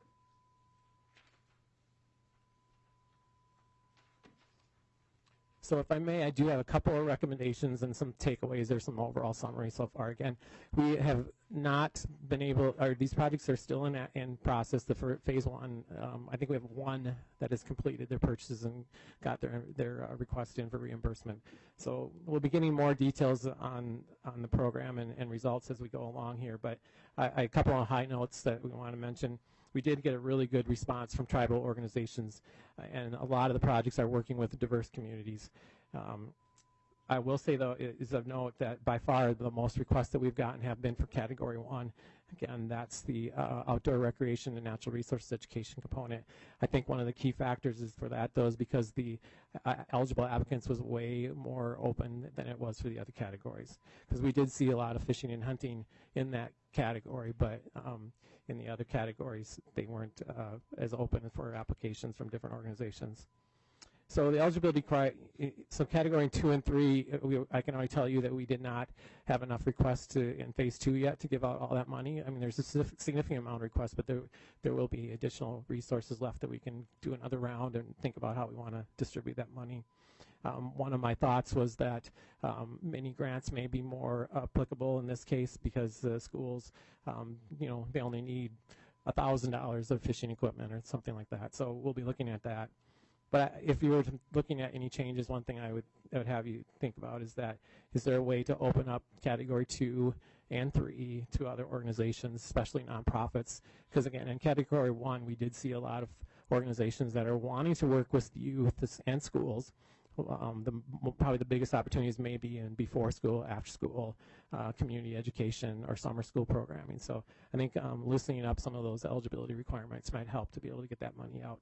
Speaker 16: So if I may, I do have a couple of recommendations and some takeaways. There's some overall summary so far. Again, we have not been able, or these projects are still in process. The phase 1, I think we have 1 that has completed their purchases and got their request in for reimbursement. So we'll be getting more details on the program and results as we go along here. But a couple of high notes that we want to mention. We did get a really good response from tribal organizations, and a lot of the projects are working with diverse communities. I will say, though, is of note that by far the most requests that we've gotten have been for Category 1. Again, that's the outdoor recreation and natural resources education component. I think one of the key factors is for that, though, is because the eligible applicants was way more open than it was for the other categories. Because we did see a lot of fishing and hunting in that category, but in the other categories, they weren't as open for applications from different organizations. So the eligibility so category 2 and 3, I can already tell you that we did not have enough requests in phase 2 yet to give out all that money. I mean, there's a significant amount of requests, but there will be additional resources left that we can do another round and think about how we want to distribute that money. One of my thoughts was that mini grants may be more applicable in this case, because the schools, they only need $1,000 of fishing equipment or something like that. So we'll be looking at that. But if you were looking at any changes, one thing I would have you think about is there a way to open up Category 2 and 3 to other organizations, especially nonprofits? Because again, in Category 1, we did see a lot of organizations that are wanting to work with youth and schools. Probably the biggest opportunities may be in before school, after school, community education, or summer school programming. So I think loosening up some of those eligibility requirements might help to be able to get that money out.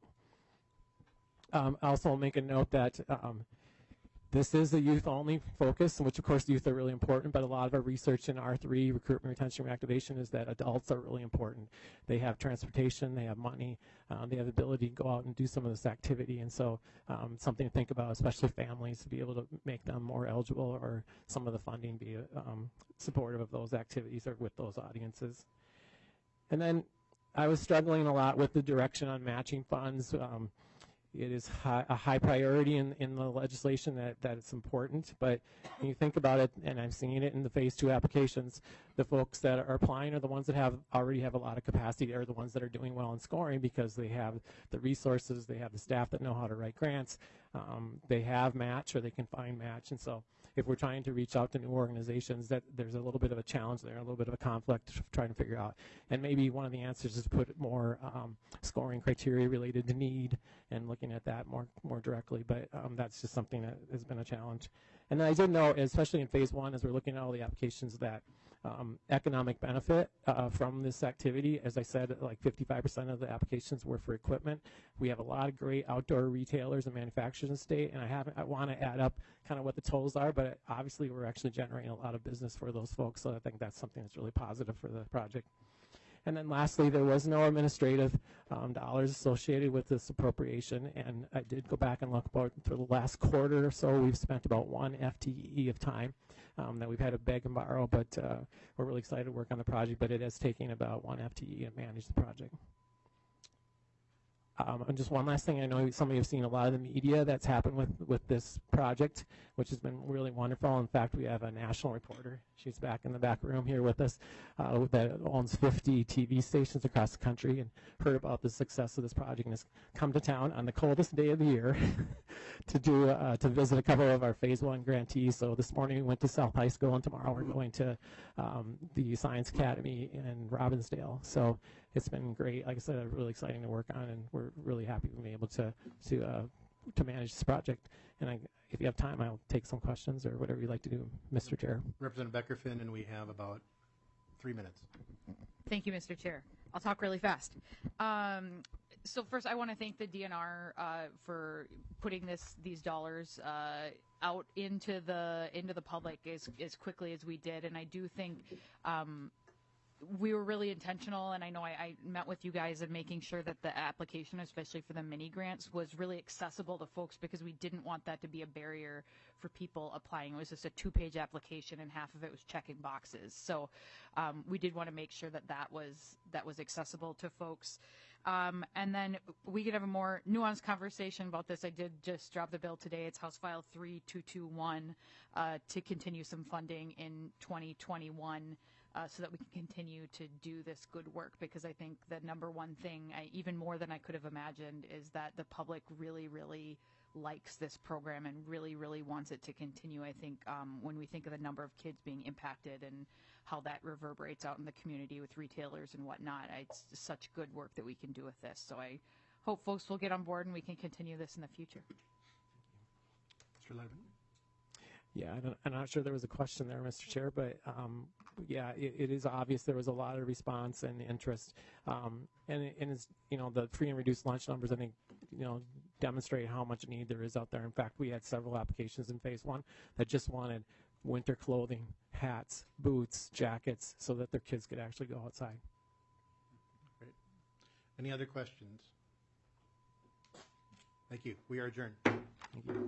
Speaker 16: Also make a note that this is a youth-only focus, in which, of course, youth are really important, but a lot of our research in R3, recruitment, retention, reactivation, is that adults are really important. They have transportation, they have money, they have the ability to go out and do some of this activity, and so something to think about, especially families, to be able to make them more eligible, or some of the funding be supportive of those activities or with those audiences. And then I was struggling a lot with the direction on matching funds. It is a high priority in the legislation that it's important, but when you think about it, and I'm seeing it in the phase 2 applications, the folks that are applying are the ones that already have a lot of capacity, are the ones that are doing well in scoring, because they have the resources, they have the staff that know how to write grants, they have match, or they can find match. And so if we're trying to reach out to new organizations, that there's a little bit of a challenge there, a little bit of a conflict trying to figure out. And maybe one of the answers is to put more scoring criteria related to need, and looking at that more directly. But that's just something that has been a challenge. And I did know, especially in phase 1, as we're looking at all the applications, that economic benefit from this activity. As I said, like 55% of the applications were for equipment. We have a lot of great outdoor retailers and manufacturers in the state, and I want to add up kind of what the totals are, but obviously we're actually generating a lot of business for those folks, so I think that's something that's really positive for the project. And then lastly, there was no administrative dollars associated with this appropriation, and I did go back and look about for the last quarter or so, we've spent about 1 FTE of time that we've had to beg and borrow, but we're really excited to work on the project, but it is taking about 1 FTE to manage the project. And just one last thing, I know some of you have seen a lot of the media that's happened with this project, which has been really wonderful. In fact, we have a national reporter. She's back in the back room here with us that owns 50 TV stations across the country and heard about the success of this project and has come to town on the coldest day of the year to visit a couple of our Phase 1 grantees. So this morning we went to South High School, and tomorrow we're going to the Science Academy in Robbinsdale. So it's been great. Like I said, really exciting to work on, and we're really happy to be able to manage this project. And if you have time, I'll take some questions or whatever you'd like to do, Mr. Chair.
Speaker 1: Representative Beckerfin, and we have about 3 minutes.
Speaker 4: Thank you, Mr. Chair. I'll talk really fast. So first, I want to thank the DNR for putting these dollars out into the public as quickly as we did, and I do think we were really intentional, and I know I met with you guys in making sure that the application, especially for the mini grants, was really accessible to folks, because we didn't want that to be a barrier for people applying. It was just a 2-page application, and half of it was checking boxes. So we did want to make sure that was accessible to folks. And then we could have a more nuanced conversation about this. I did just drop the bill today. It's House File 3221 to continue some funding in 2021. So that we can continue to do this good work, because I think the number one thing, even more than I could have imagined, is that the public really, really likes this program and really, really wants it to continue. I think when we think of the number of kids being impacted and how that reverberates out in the community with retailers and whatnot, it's such good work that we can do with this. So I hope folks will get on board and we can continue this in the future.
Speaker 1: Mr. Letterman?
Speaker 16: Yeah, I'm not sure there was a question there, Mr. Chair, but yeah, it is obvious there was a lot of response and interest, and it's, the free and reduced lunch numbers, I think, demonstrate how much need there is out there. In fact, we had several applications in Phase 1 that just wanted winter clothing, hats, boots, jackets, so that their kids could actually go outside.
Speaker 1: Great. Any other questions? Thank you. We are adjourned. Thank you.